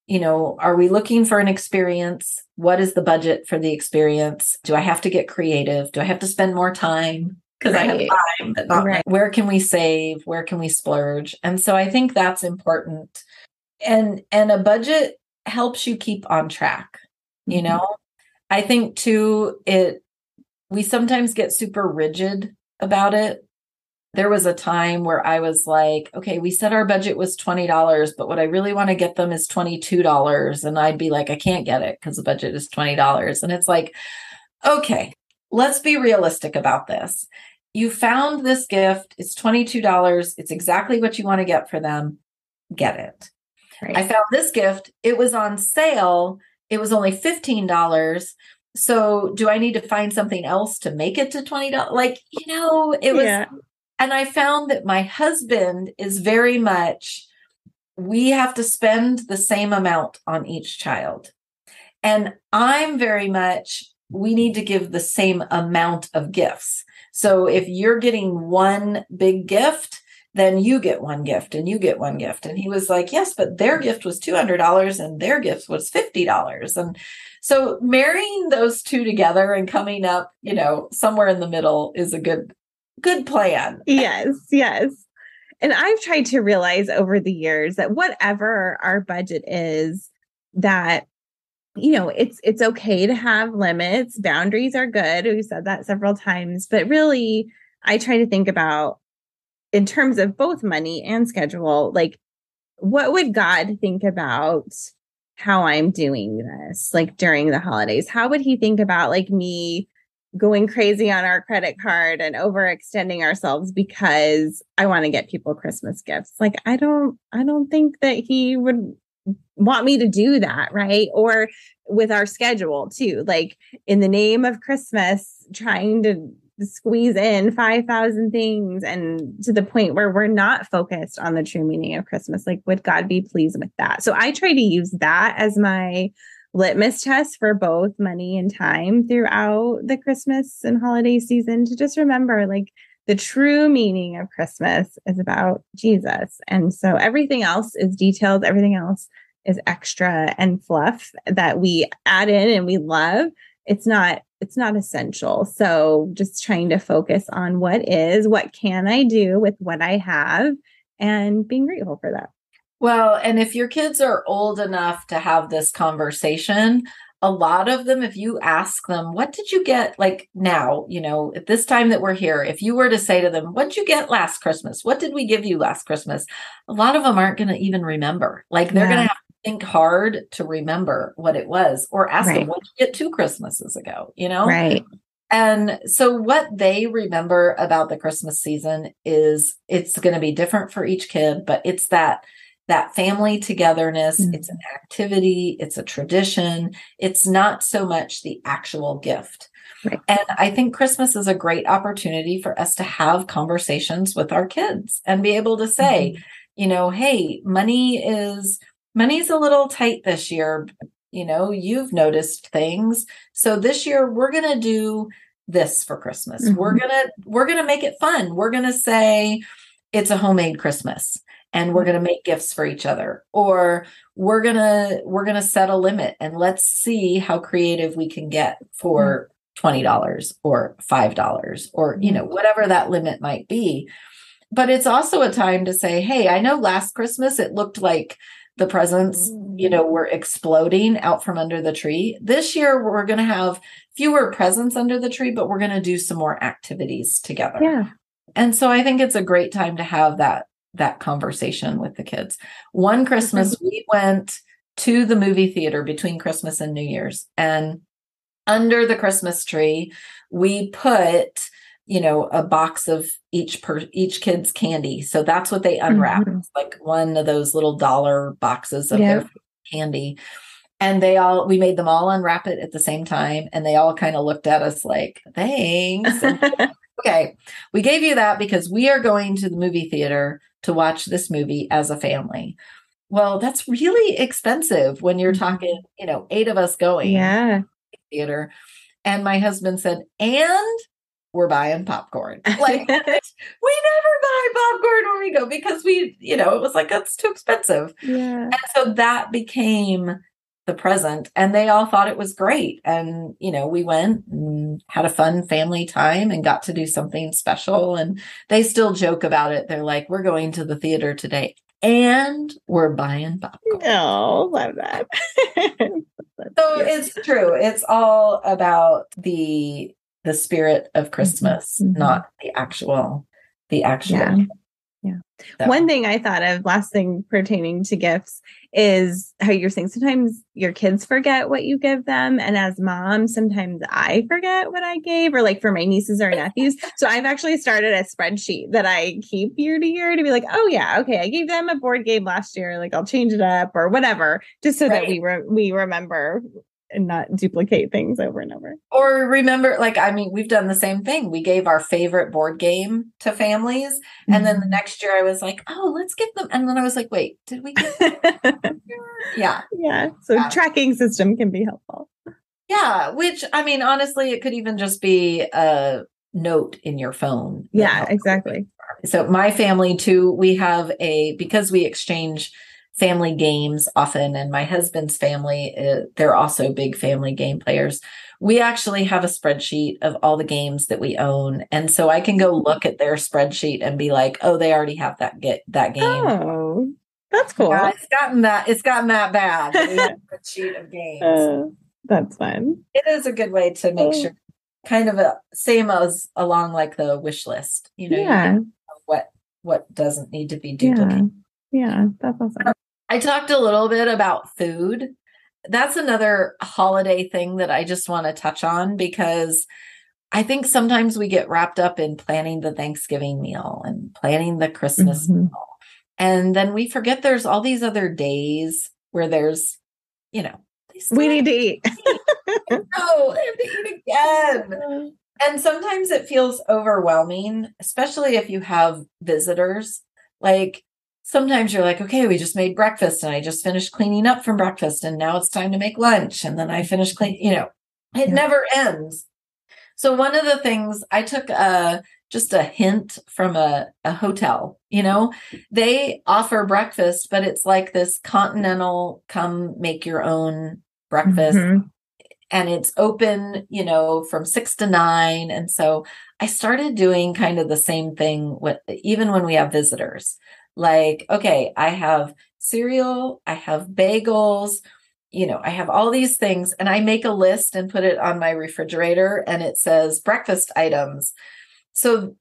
You know, are we looking for an experience? What is the budget for the experience? Do I have to get creative? Do I have to spend more time? Because I have Right. time, but not Right. where can we save? Where can we splurge? And so I think that's important. And and a budget helps you keep on track. You Mhm. know, I think too, it we sometimes get super rigid about it. There was a time where I was like, okay, we said our budget was twenty dollars, but what I really want to get them is twenty-two dollars. And I'd be like, I can't get it because the budget is twenty dollars. And it's like, okay, let's be realistic about this. You found this gift, it's twenty-two dollars. It's exactly what you want to get for them. Get it. Right. I found this gift, it was on sale. It was only fifteen dollars. So do I need to find something else to make it to twenty dollars? Like, you know, it was, Yeah. and I found that my husband is very much, we have to spend the same amount on each child. And I'm very much, we need to give the same amount of gifts. So if you're getting one big gift, then you get one gift and you get one gift. And he was like, yes, but their gift was two hundred dollars and their gift was fifty dollars. And so marrying those two together and coming up, you know, somewhere in the middle is a good, good plan. Yes, yes. And I've tried to realize over the years that whatever our budget is, that, you know, it's it's okay to have limits. Boundaries are good. We've said that several times, but really I try to think about, in terms of both money and schedule, like, what would God think about how I'm doing this, like during the holidays? How would he think about like me going crazy on our credit card and overextending ourselves because I want to get people Christmas gifts? Like, I don't, I don't think that he would want me to do that. Right. Or with our schedule too, like in the name of Christmas, trying to squeeze in five thousand things, and to the point where we're not focused on the true meaning of Christmas. Like, would God be pleased with that? So I try to use that as my litmus test for both money and time throughout the Christmas and holiday season, to just remember, like, the true meaning of Christmas is about Jesus. And so everything else is details. Everything else is extra and fluff that we add in and we love. It's not, it's not essential. So just trying to focus on what is, what can I do with what I have, and being grateful for that. Well, and if your kids are old enough to have this conversation, a lot of them, if you ask them, what did you get, like now, you know, at this time that we're here, if you were to say to them, what did you get last Christmas? What did we give you last Christmas? A lot of them aren't going to even remember. Like, they're Yeah. going to have to think hard to remember what it was, or ask Right. them, what did you get two Christmases ago? You know? Right. And so what they remember about the Christmas season is, it's going to be different for each kid, but it's that that family togetherness. Mm-hmm. It's an activity. It's a tradition. It's not so much the actual gift. Right. And I think Christmas is a great opportunity for us to have conversations with our kids and be able to say, mm-hmm. you know, hey, money is, money's a little tight this year. You know, you've noticed things. So this year we're going to do this for Christmas. Mm-hmm. We're going to, we're going to make it fun. We're going to say it's a homemade Christmas. And we're going to make gifts for each other, or we're going to, we're going to set a limit and let's see how creative we can get for twenty dollars or five dollars or, you know, whatever that limit might be. But it's also a time to say, hey, I know last Christmas, it looked like the presents, you know, were exploding out from under the tree. This year, we're going to have fewer presents under the tree, but we're going to do some more activities together. Yeah. And so I think it's a great time to have that that conversation with the kids. One Christmas, we went to the movie theater between Christmas and New Year's, and under the Christmas tree, we put, you know, a box of each per each kid's candy. So that's what they unwrapped, mm-hmm. like one of those little dollar boxes of yeah. their candy. And they all, we made them all unwrap it at the same time. And they all kind of looked at us like, thanks. And, okay, we gave you that because we are going to the movie theater to watch this movie as a family. Well, that's really expensive when you're talking, you know, eight of us going yeah. to the theater. And my husband said, and we're buying popcorn. Like, we never buy popcorn when we go because we, you know, it was like, that's too expensive. Yeah. And so that became the present, and they all thought it was great. And, you know, we went and had a fun family time and got to do something special. And they still joke about it. They're like, we're going to the theater today and we're buying popcorn. Oh, love that. So it's true. It's all about the the spirit of Christmas, mm-hmm. not the actual, the actual. Yeah. Yeah. So. One thing I thought of, last thing pertaining to gifts, is how you're saying sometimes your kids forget what you give them. And as mom, sometimes I forget what I gave, or like for my nieces or nephews. So I've actually started a spreadsheet that I keep year to year to be like, oh yeah, okay, I gave them a board game last year. Like I'll change it up or whatever, just so right. that we re- we remember and not duplicate things over and over. Or remember, like, I mean, we've done the same thing. We gave our favorite board game to families. Mm-hmm. And then the next year I was like, oh, let's give them. And then I was like, wait, did we give them? Yeah. Yeah. So yeah. Tracking system can be helpful. Yeah. Which, I mean, honestly, it could even just be a note in your phone. Yeah, exactly. So my family too, we have a, because we exchange family games often, and my husband's family, uh, they're also big family game players. We actually have a spreadsheet of all the games that we own, and so I can go look at their spreadsheet and be like, "Oh, they already have that get that game." Oh, that's cool. Yeah, it's gotten that it's gotten that bad. We have a spreadsheet of games. Uh, that's fun. It is a good way to make oh. sure, kind of a same as along like the wish list. You know, yeah. you know what what doesn't need to be duplicated. Yeah, yeah, that's awesome. I talked a little bit about food. That's another holiday thing that I just want to touch on, because I think sometimes we get wrapped up in planning the Thanksgiving meal and planning the Christmas mm-hmm. meal. And then we forget there's all these other days where there's, you know, we need to eat. No, I have to eat again. And sometimes it feels overwhelming, especially if you have visitors. Like, sometimes you're like, okay, we just made breakfast and I just finished cleaning up from breakfast and now it's time to make lunch. And then I finish clean, you know, it yeah. never ends. So one of the things I took uh, just a hint from a, a hotel, you know, they offer breakfast, but it's like this continental, come make your own breakfast. Mm-hmm. And it's open, you know, from six to nine. And so I started doing kind of the same thing with, even when we have visitors. Like, okay, I have cereal, I have bagels, you know, I have all these things, and I make a list and put it on my refrigerator, and it says breakfast items. So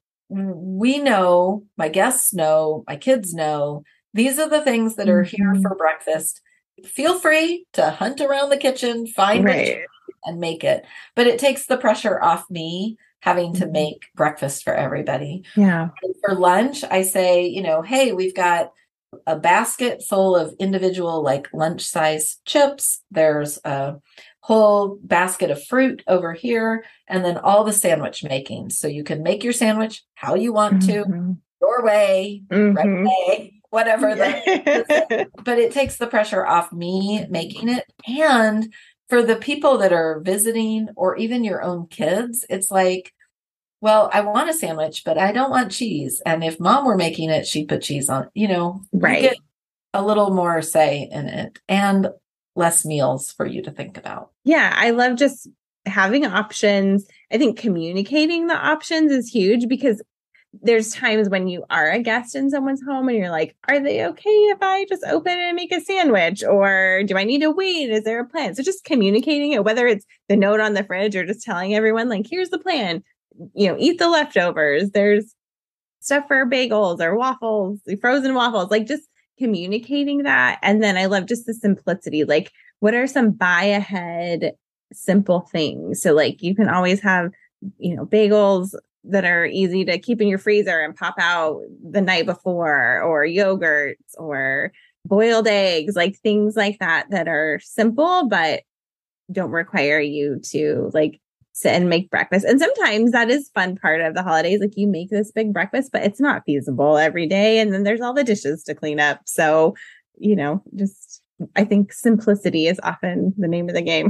we know, my guests know, my kids know, these are the things that are here mm-hmm. for breakfast. Feel free to hunt around the kitchen, find right. it, and make it. But it takes the pressure off me having to make breakfast for everybody. Yeah. And for lunch, I say, you know, hey, we've got a basket full of individual like lunch size chips. There's a whole basket of fruit over here, and then all the sandwich making. So you can make your sandwich how you want mm-hmm. to, your way, mm-hmm. right way, whatever that is. But it takes the pressure off me making it. And for the people that are visiting, or even your own kids, it's like, well, I want a sandwich, but I don't want cheese. And if mom were making it, she'd put cheese on it. You know, right. you get a little more say in it and less meals for you to think about. Yeah, I love just having options. I think communicating the options is huge, because there's times when you are a guest in someone's home and you're like, are they okay if I just open and make a sandwich? Or do I need to wait? Is there a plan? So just communicating it, whether it's the note on the fridge or just telling everyone, like, here's the plan, you know, eat the leftovers. There's stuff for bagels or waffles, frozen waffles, like just communicating that. And then I love just the simplicity. Like, what are some buy ahead simple things? So like you can always have, you know, bagels that are easy to keep in your freezer and pop out the night before, or yogurts or boiled eggs, like things like that, that are simple, but don't require you to like sit and make breakfast. And sometimes that is fun part of the holidays. Like you make this big breakfast, but it's not feasible every day. And then there's all the dishes to clean up. So, you know, just, I think simplicity is often the name of the game.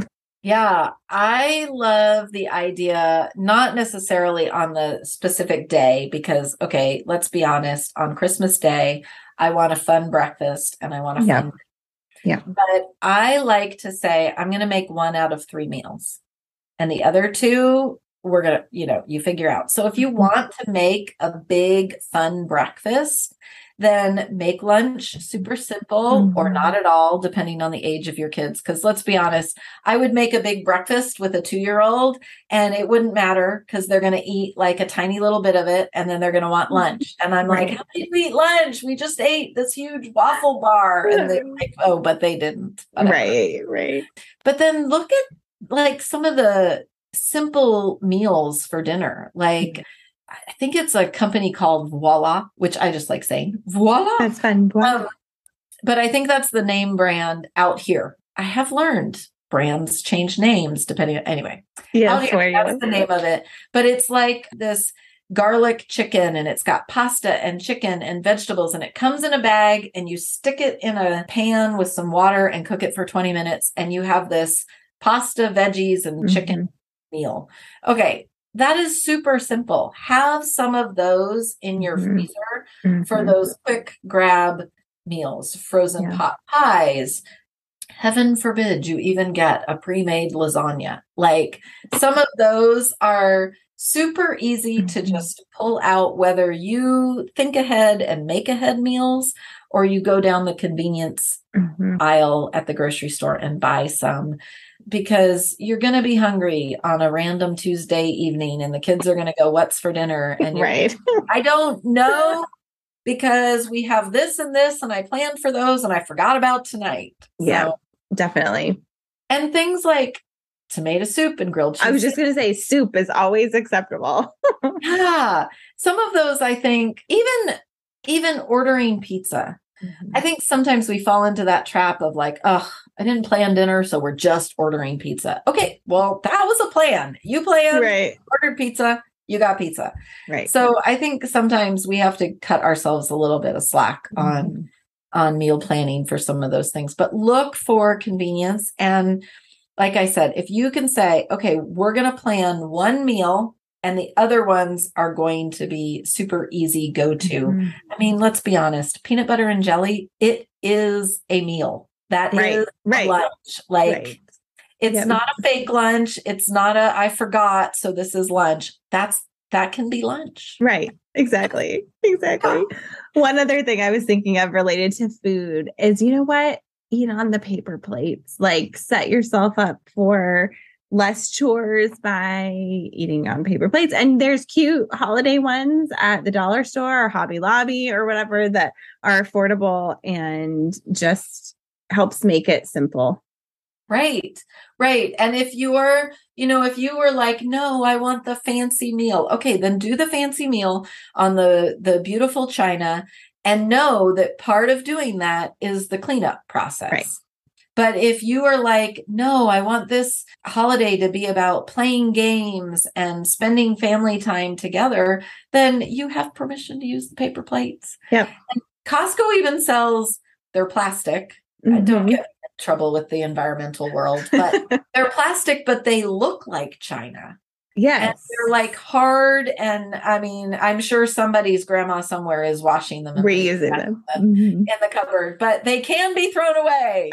Yeah, I love the idea, not necessarily on the specific day, because, okay, let's be honest, on Christmas Day, I want a fun breakfast and I want a Yeah. fun, Yeah. but I like to say, I'm going to make one out of three meals and the other two, we're going to, you know, you figure out. So if you want to make a big fun breakfast, then make lunch super simple or Mm-hmm. not at all, depending on the age of your kids. Because let's be honest, I would make a big breakfast with a two-year-old and it wouldn't matter because they're going to eat like a tiny little bit of it and then they're going to want lunch. And I'm Right. like, how did we eat lunch? We just ate this huge waffle bar. And they're like, oh, but they didn't. Whatever. Right, right. But then look at like some of the simple meals for dinner. Like, I think it's a company called Voila, which I just like saying Voila. That's fun. Wow. Um, but I think that's the name brand out here. I have learned brands change names depending on, anyway. Yeah, Out here, that's the name of it. But it's like this garlic chicken and it's got pasta and chicken and vegetables and it comes in a bag and you stick it in a pan with some water and cook it for twenty minutes and you have this pasta, veggies, and chicken mm-hmm. meal. Okay. That is super simple. Have some of those in your mm-hmm. freezer mm-hmm. for those quick grab meals, frozen yeah. pot pies. Heaven forbid you even get a pre-made lasagna. Like some of those are super easy mm-hmm. to just pull out, whether you think ahead and make ahead meals or you go down the convenience mm-hmm. aisle at the grocery store and buy some. Because you're going to be hungry on a random Tuesday evening and the kids are going to go, what's for dinner? And you're right. I don't know because we have this and this and I planned for those and I forgot about tonight. Yeah, so, definitely. And things like tomato soup and grilled cheese. I was just going to say soup is always acceptable. Yeah. Some of those, I think, even, even ordering pizza. Mm-hmm. I think sometimes we fall into that trap of like, oh, I didn't plan dinner, so we're just ordering pizza. Okay, well, that was a plan. You planned, right. ordered pizza, you got pizza. Right. So I think sometimes we have to cut ourselves a little bit of slack mm-hmm. on, on meal planning for some of those things. But look for convenience. And like I said, if you can say, okay, we're going to plan one meal and the other ones are going to be super easy go-to. Mm-hmm. I mean, let's be honest, peanut butter and jelly, it is a meal. That right. is right. lunch. Like right. it's yep. not a fake lunch. It's not a, I forgot. So this is lunch. That's, that can be lunch. Right. Exactly. Exactly. One other thing I was thinking of related to food is, you know what? Eat on the paper plates, like set yourself up for less chores by eating on paper plates. And there's cute holiday ones at the dollar store or Hobby Lobby or whatever that are affordable and just helps make it simple. Right. Right. And if you are, you know, if you were like, no, I want the fancy meal. Okay, then do the fancy meal on the, the beautiful china and know that part of doing that is the cleanup process. Right. But if you are like, no, I want this holiday to be about playing games and spending family time together, then you have permission to use the paper plates. Yep. And Costco even sells their plastic. Mm-hmm. I don't get in trouble with the environmental world, but they're plastic, but they look like china. Yes. And they're like hard. And I mean, I'm sure somebody's grandma somewhere is washing them. And reusing them mm-hmm. in the cupboard, but they can be thrown away.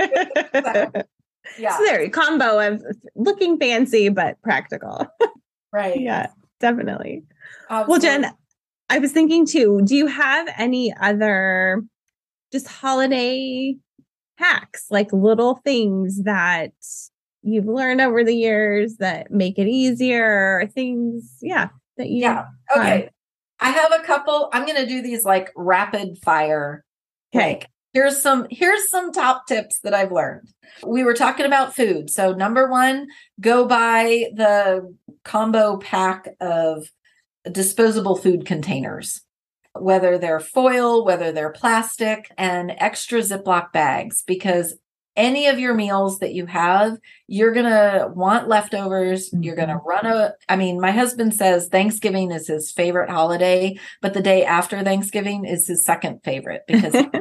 so, yeah. So there, a combo of looking fancy, but practical. Right. Yeah, definitely. Absolutely. Well, Jen, I was thinking too, do you have any other just holiday hacks, like little things that you've learned over the years that make it easier, or things, yeah, that you yeah. Okay. Uh, I have a couple. I'm going to do these like rapid fire. Okay. Like, here's some, here's some top tips that I've learned. We were talking about food. So number one, go buy the combo pack of disposable food containers, whether they're foil, whether they're plastic, and extra Ziploc bags, because any of your meals that you have, you're going to want leftovers. Mm-hmm. You're going to run a, I mean, my husband says Thanksgiving is his favorite holiday, but the day after Thanksgiving is his second favorite because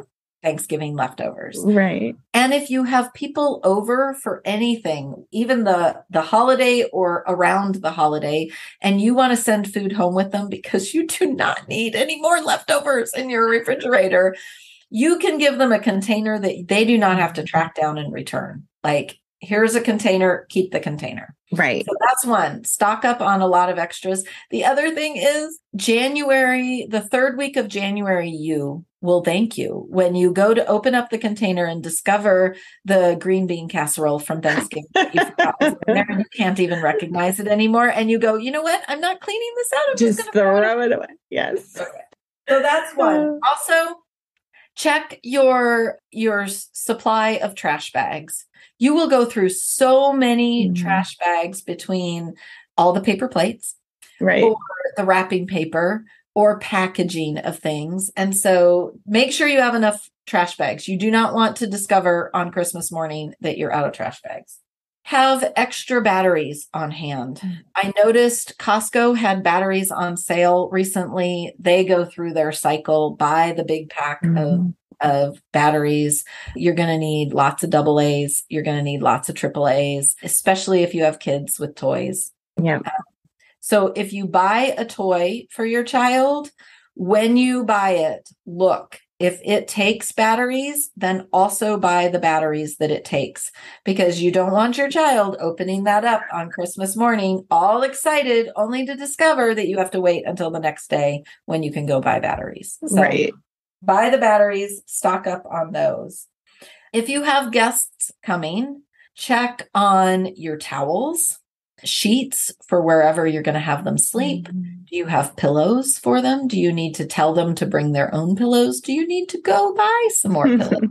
Thanksgiving leftovers. Right. And if you have people over for anything, even the, the holiday or around the holiday, and you want to send food home with them because you do not need any more leftovers in your refrigerator, you can give them a container that they do not have to track down and return. Like, here's a container, keep the container. Right. So that's one. Stock up on a lot of extras. The other thing is January, the third week of January, you will thank you when you go to open up the container and discover the green bean casserole from Thanksgiving. That you forgot was in there and you can't even recognize it anymore. And you go, you know what? I'm not cleaning this out. I'm just, just going to throw it away. Yes. Okay. So that's one. Also, check your your supply of trash bags. You will go through so many mm-hmm. trash bags between all the paper plates, right, or the wrapping paper, or packaging of things. And so make sure you have enough trash bags. You do not want to discover on Christmas morning that you're out of trash bags. Have extra batteries on hand. I noticed Costco had batteries on sale recently. They go through their cycle, buy the big pack mm-hmm. of of batteries. You're going to need lots of double A's. You're going to need lots of triple A's, especially if you have kids with toys. Yeah. Um, so if you buy a toy for your child, when you buy it, look, if it takes batteries, then also buy the batteries that it takes, because you don't want your child opening that up on Christmas morning, all excited, only to discover that you have to wait until the next day when you can go buy batteries. So, right. Buy the batteries, stock up on those. If you have guests coming, check on your towels, sheets for wherever you're going to have them sleep. Mm-hmm. Do you have pillows for them? Do you need to tell them to bring their own pillows? Do you need to go buy some more pillows?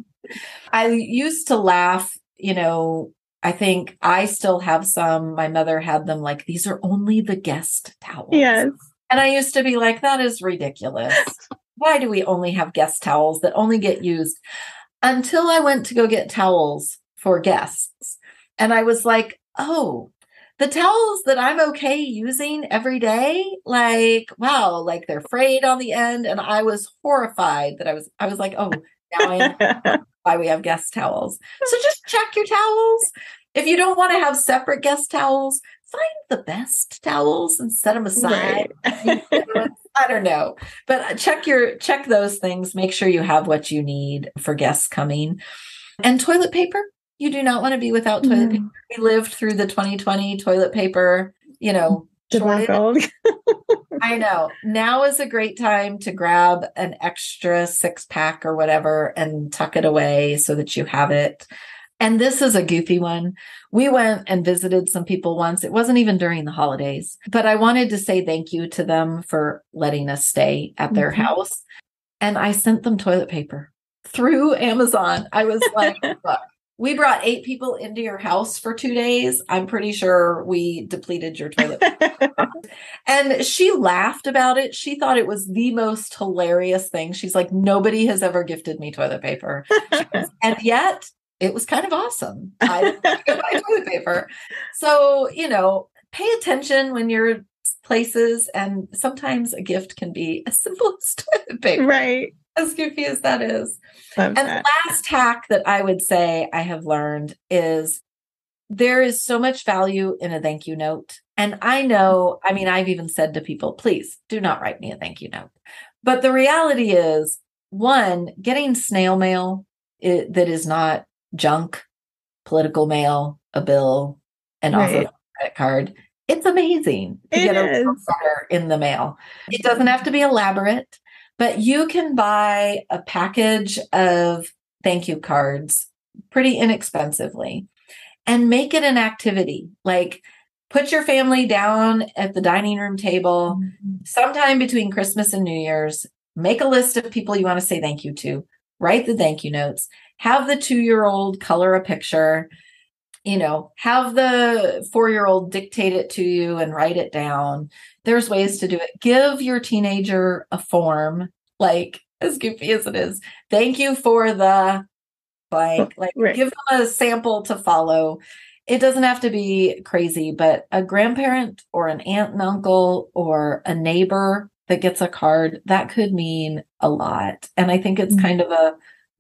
I used to laugh, you know, I think I still have some. My mother had them like, these are only the guest towels. Yes. And I used to be like, that is ridiculous. Why do we only have guest towels that only get used? Until I went to go get towels for guests. And I was like, oh, the towels that I'm okay using every day, like, wow, like they're frayed on the end. And I was horrified that I was, I was like, oh, now I know why we have guest towels. So just check your towels. If you don't want to have separate guest towels, find the best towels and set them aside. Right. I don't know, but check your, check those things. Make sure you have what you need for guests coming. And toilet paper. You do not want to be without toilet mm. paper. We lived through the twenty twenty toilet paper, you know, shortage. I know. Now is a great time to grab an extra six pack or whatever and tuck it away so that you have it. And this is a goofy one. We went and visited some people once. It wasn't even during the holidays, but I wanted to say thank you to them for letting us stay at their mm-hmm. house. And I sent them toilet paper through Amazon. I was like, look, we brought eight people into your house for two days. I'm pretty sure we depleted your toilet paper. And she laughed about it. She thought it was the most hilarious thing. She's like, nobody has ever gifted me toilet paper. Goes, and yet it was kind of awesome. I didn't buy toilet paper. So, you know, pay attention when you're places, and sometimes a gift can be as simple as toilet paper. Right. As goofy as that is. Love and that. The last hack that I would say I have learned is there is so much value in a thank you note. And I know, I mean, I've even said to people, please do not write me a thank you note. But the reality is, one, getting snail mail it, that is not junk, political mail, a bill, an right. offer credit card. It's amazing to it get is. a letter in the mail. It doesn't have to be elaborate, but you can buy a package of thank you cards pretty inexpensively and make it an activity. Like put your family down at the dining room table mm-hmm. sometime between Christmas and New Year's. Make a list of people you want to say thank you to. Write the thank you notes. Have the two-year-old color a picture. You know, have the four-year-old dictate it to you and write it down. There's ways to do it. Give your teenager a form, like as goofy as it is. Thank you for the blank. Like right. give them a sample to follow. It doesn't have to be crazy, but a grandparent or an aunt and uncle or a neighbor that gets a card, that could mean a lot. And I think it's mm-hmm. kind of a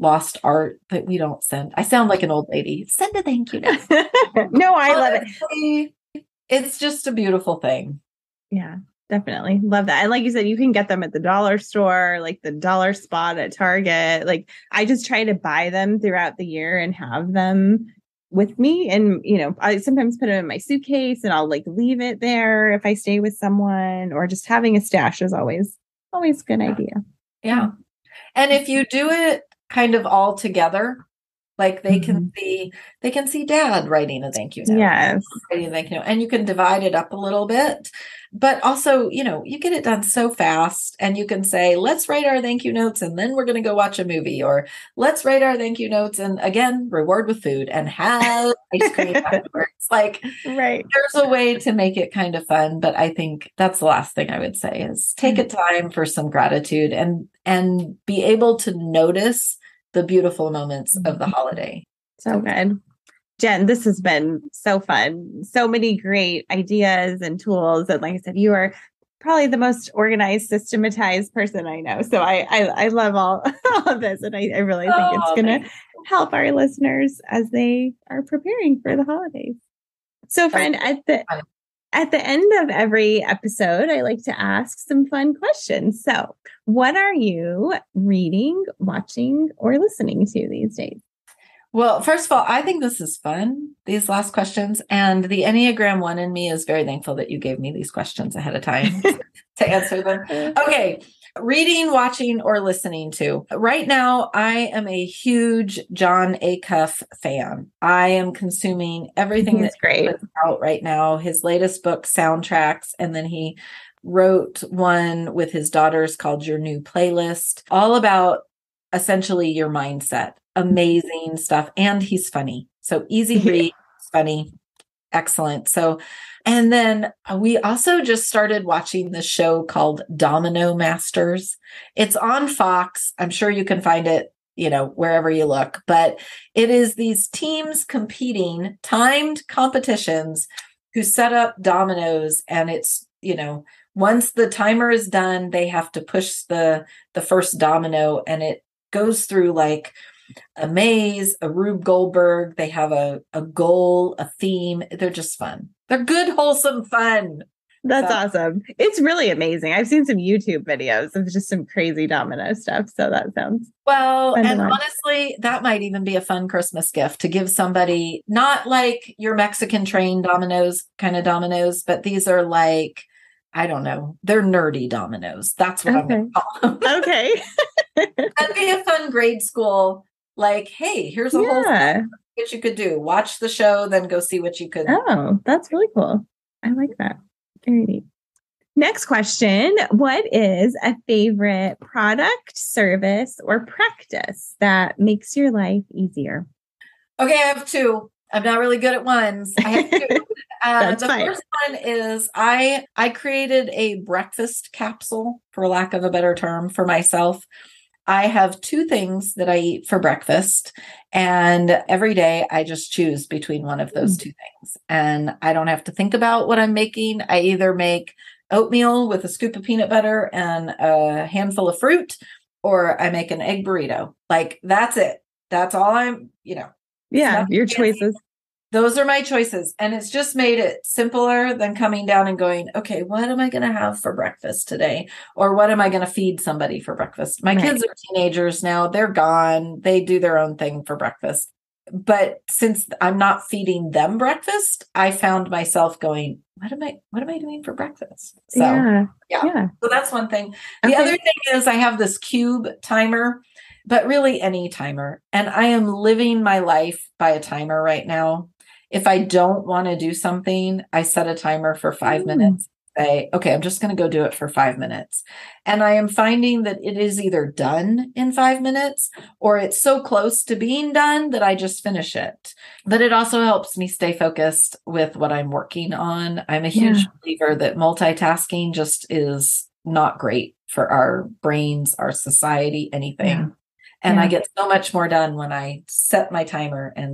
lost art that we don't send. I sound like an old lady. Send a thank you note. No, I love it. Honestly, it's just a beautiful thing. Yeah, definitely. Love that. And like you said, you can get them at the dollar store, like the dollar spot at Target. Like I just try to buy them throughout the year and have them with me. And, you know, I sometimes put them in my suitcase and I'll like leave it there if I stay with someone, or just having a stash is always, always a good idea. Yeah. And if you do it kind of all together, like they Mm-hmm. can see, they can see dad writing a thank you note. Yes. Writing a thank you note. And you can divide it up a little bit. But also, you know, you get it done so fast, and you can say, let's write our thank you notes and then we're going to go watch a movie, or let's write our thank you notes and again, reward with food and have ice cream afterwards. Like, right. There's a way to make it kind of fun, but I think that's the last thing I would say is take a time for some gratitude and, and be able to notice the beautiful moments of the holiday. So good. Jen, this has been so fun. So many great ideas and tools. And like I said, you are probably the most organized, systematized person I know. So I I, I love all, all of this. And I, I really think Oh, it's going to help our listeners as they are preparing for the holidays. So friend, at the at the end of every episode, I like to ask some fun questions. So what are you reading, watching, or listening to these days? Well, first of all, I think this is fun, these last questions. And the Enneagram one in me is very thankful that you gave me these questions ahead of time to answer them. Okay. Reading, watching, or listening to. Right now, I am a huge Jon Acuff fan. I am consuming everything He's that's great. out right now. His latest book, Soundtracks, and then he wrote one with his daughters called Your New Playlist, all about essentially your mindset. Amazing stuff. And he's funny. So easy read, funny, excellent. So, and then we also just started watching this show called Domino Masters. It's on Fox. I'm sure you can find it, you know, wherever you look, but it is these teams competing, timed competitions who set up dominoes, and it's, you know, once the timer is done, they have to push the the first domino, and it goes through like a maze, a Rube Goldberg. They have a, a goal, a theme. They're just fun. They're good, wholesome fun. That's so, awesome. It's really amazing. I've seen some YouTube videos of just some crazy domino stuff. So that sounds well, and honestly, that might even be a fun Christmas gift to give somebody, not like your Mexican train dominoes kind of dominoes, but these are like, I don't know, they're nerdy dominoes. That's what okay. I'm going to call them. Okay. That'd be a fun grade school. Like, hey, here's a yeah. whole thing that you could do. Watch the show, then go see what you could. Oh, that's really cool. I like that. Very neat. Next question. What is a favorite product, service, or practice that makes your life easier? Okay, I have two. I'm not really good at ones. I have two. Uh, the fine. first one is I I created a breakfast capsule, for lack of a better term, for myself. I have two things that I eat for breakfast, and every day I just choose between one of those two things. And I don't have to think about what I'm making. I either make oatmeal with a scoop of peanut butter and a handful of fruit, or I make an egg burrito. Like, that's it. That's all I'm, you know. Yeah, your choices. Those are my choices. And it's just made it simpler than coming down and going, okay, what am I going to have for breakfast today? Or what am I going to feed somebody for breakfast? My right. kids are teenagers now. They're gone. They do their own thing for breakfast. But since I'm not feeding them breakfast, I found myself going, what am I, what am I doing for breakfast? So yeah. yeah. yeah. So that's one thing. The okay. other thing is I have this cube timer, but really any timer. And I am living my life by a timer right now. If I don't want to do something, I set a timer for five mm. minutes. Say, okay, I'm just going to go do it for five minutes. And I am finding that it is either done in five minutes or it's so close to being done that I just finish it. But it also helps me stay focused with what I'm working on. I'm a huge yeah. believer that multitasking just is not great for our brains, our society, anything. Yeah. And yeah. I get so much more done when I set my timer and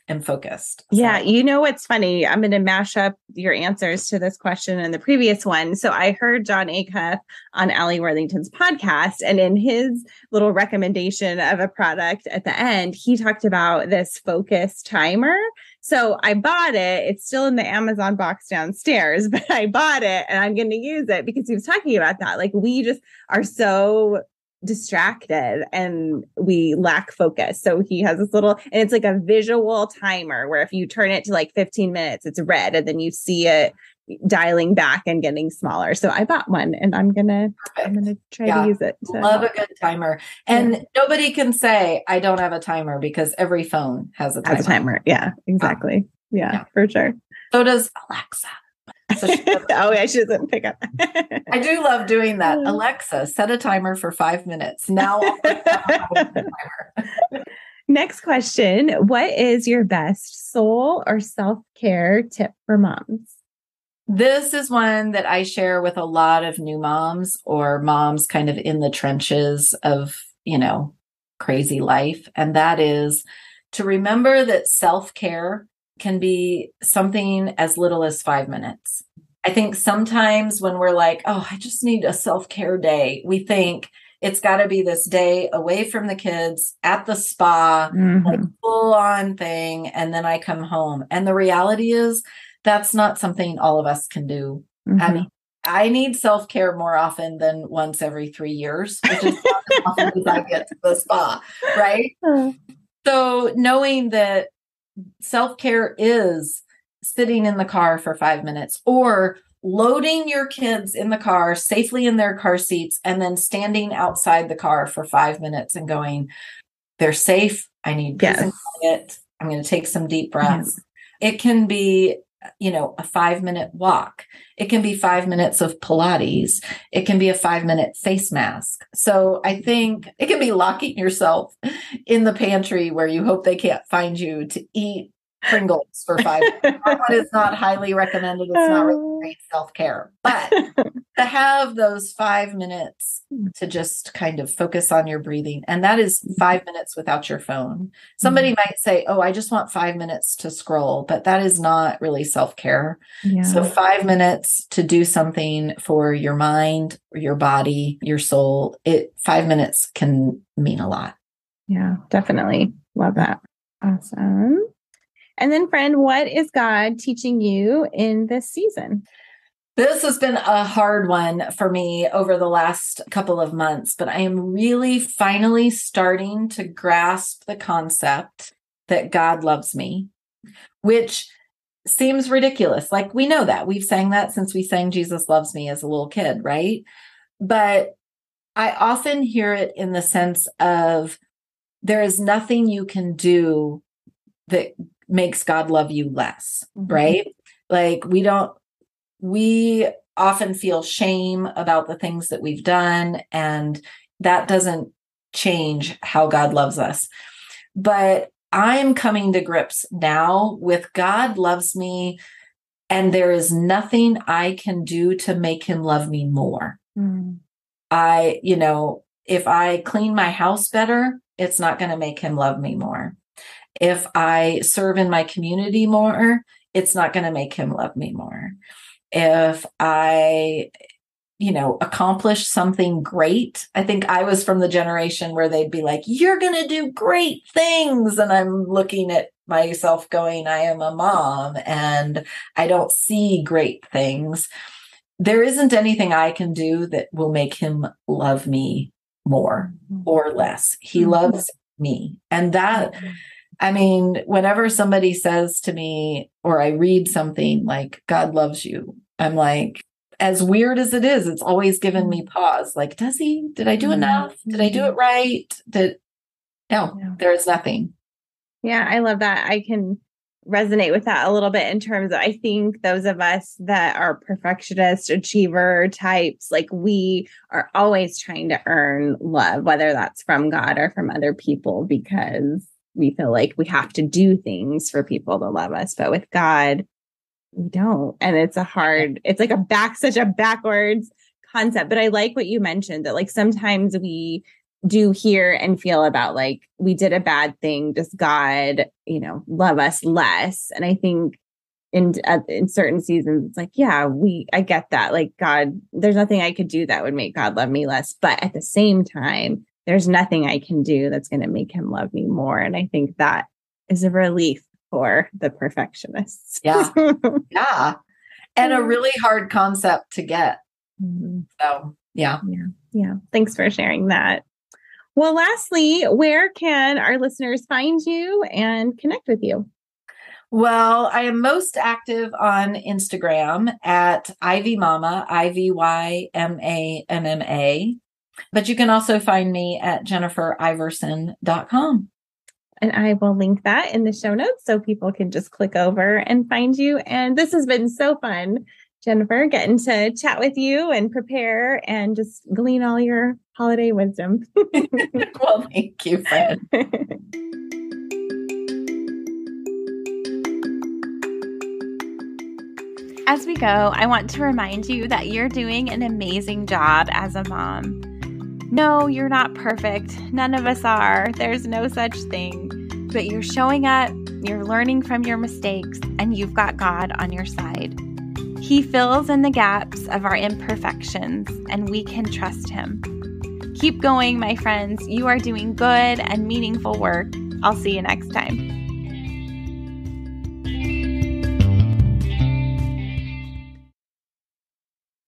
am focused. Yeah. So. You know, what's funny? I'm going to mash up your answers to this question and the previous one. So I heard John Acuff on Allie Worthington's podcast, and in his little recommendation of a product at the end, he talked about this focus timer. So I bought it. It's still in the Amazon box downstairs, but I bought it and I'm going to use it because he was talking about that. Like, we just are so distracted and we lack focus. So he has this little, and it's like a visual timer where if you turn it to like fifteen minutes, it's red, and then you see it dialing back and getting smaller. So I bought one, and I'm gonna Perfect. I'm gonna try yeah. to use it. To Love help. A good timer. And yeah. nobody can say I don't have a timer, because every phone has a timer. Has a timer. Yeah, exactly. Um, yeah, yeah, for sure. So does Alexa. So oh, yeah, she doesn't pick up. I do love doing that. Alexa, set a timer for five minutes. Now I'll put a timer. Next question. What is your best soul or self-care tip for moms? This is one that I share with a lot of new moms, or moms kind of in the trenches of, you know, crazy life. And that is to remember that self-care can be something as little as five minutes. I think sometimes when we're like, oh, I just need a self-care day, we think it's got to be this day away from the kids at the spa, mm-hmm. like full on thing. And then I come home. And the reality is that's not something all of us can do. Mm-hmm. I mean, I need self-care more often than once every three years, which is not as often as I get to the spa, right? Mm-hmm. So knowing that self-care is sitting in the car for five minutes, or loading your kids in the car safely in their car seats, and then standing outside the car for five minutes and going, they're safe. I need peace yes. and quiet. I'm going to take some deep breaths. Yes. It can be, you know, a five minute walk. It can be five minutes of Pilates. It can be a five minute face mask. So I think it can be locking yourself in the pantry where you hope they can't find you to eat Pringles for five minutes. That is not highly recommended. It's not really great self-care. But to have those five minutes to just kind of focus on your breathing, and that is five minutes without your phone. Somebody mm-hmm. might say, oh, I just want five minutes to scroll, but that is not really self-care. Yeah. So five minutes to do something for your mind, your body, your soul, it five minutes can mean a lot. Yeah, definitely. Love that. Awesome. And then, friend, what is God teaching you in this season? This has been a hard one for me over the last couple of months, but I am really finally starting to grasp the concept that God loves me, which seems ridiculous. Like, we know that. We've sang that since we sang Jesus Loves Me as a little kid, right? But I often hear it in the sense of there is nothing you can do that makes God love you less, mm-hmm. right? Like, we don't, we often feel shame about the things that we've done, and that doesn't change how God loves us. But I'm coming to grips now with God loves me, and there is nothing I can do to make him love me more. Mm-hmm. I, you know, if I clean my house better, it's not going to make him love me more. If I serve in my community more, it's not going to make him love me more. If I, you know, accomplish something great, I think I was from the generation where they'd be like, you're going to do great things. And I'm looking at myself going, I am a mom and I don't see great things. There isn't anything I can do that will make him love me more or less. He mm-hmm. loves me. And that, mm-hmm. I mean, whenever somebody says to me, or I read something like, God loves you, I'm like, as weird as it is, it's always given me pause. Like, does he? Did I do enough? Did I do it right? Did No, yeah. There is nothing. Yeah, I love that. I can resonate with that a little bit in terms of, I think those of us that are perfectionist, achiever types, like, we are always trying to earn love, whether that's from God or from other people, because we feel like we have to do things for people to love us. But with God, we don't. And it's a hard, it's like a back, such a backwards concept. But I like what you mentioned, that like sometimes we do hear and feel about like, we did a bad thing. Does God, you know, love us less? And I think in, uh, in certain seasons, it's like, yeah, we, I get that. Like God, there's nothing I could do that would make God love me less. But at the same time, there's nothing I can do that's going to make him love me more. And I think that is a relief for the perfectionists. Yeah. Yeah. And a really hard concept to get. Mm-hmm. So, yeah. Yeah. Yeah. Thanks for sharing that. Well, lastly, where can our listeners find you and connect with you? Well, I am most active on Instagram at Ivy Mama, I V Y M A M M A. But you can also find me at jennifer iverson dot com. And I will link that in the show notes so people can just click over and find you. And this has been so fun, Jennifer, getting to chat with you and prepare and just glean all your holiday wisdom. Well, thank you, Fred. As we go, I want to remind you that you're doing an amazing job as a mom. No, you're not perfect. None of us are. There's no such thing. But you're showing up, you're learning from your mistakes, and you've got God on your side. He fills in the gaps of our imperfections, and we can trust him. Keep going, my friends. You are doing good and meaningful work. I'll see you next time.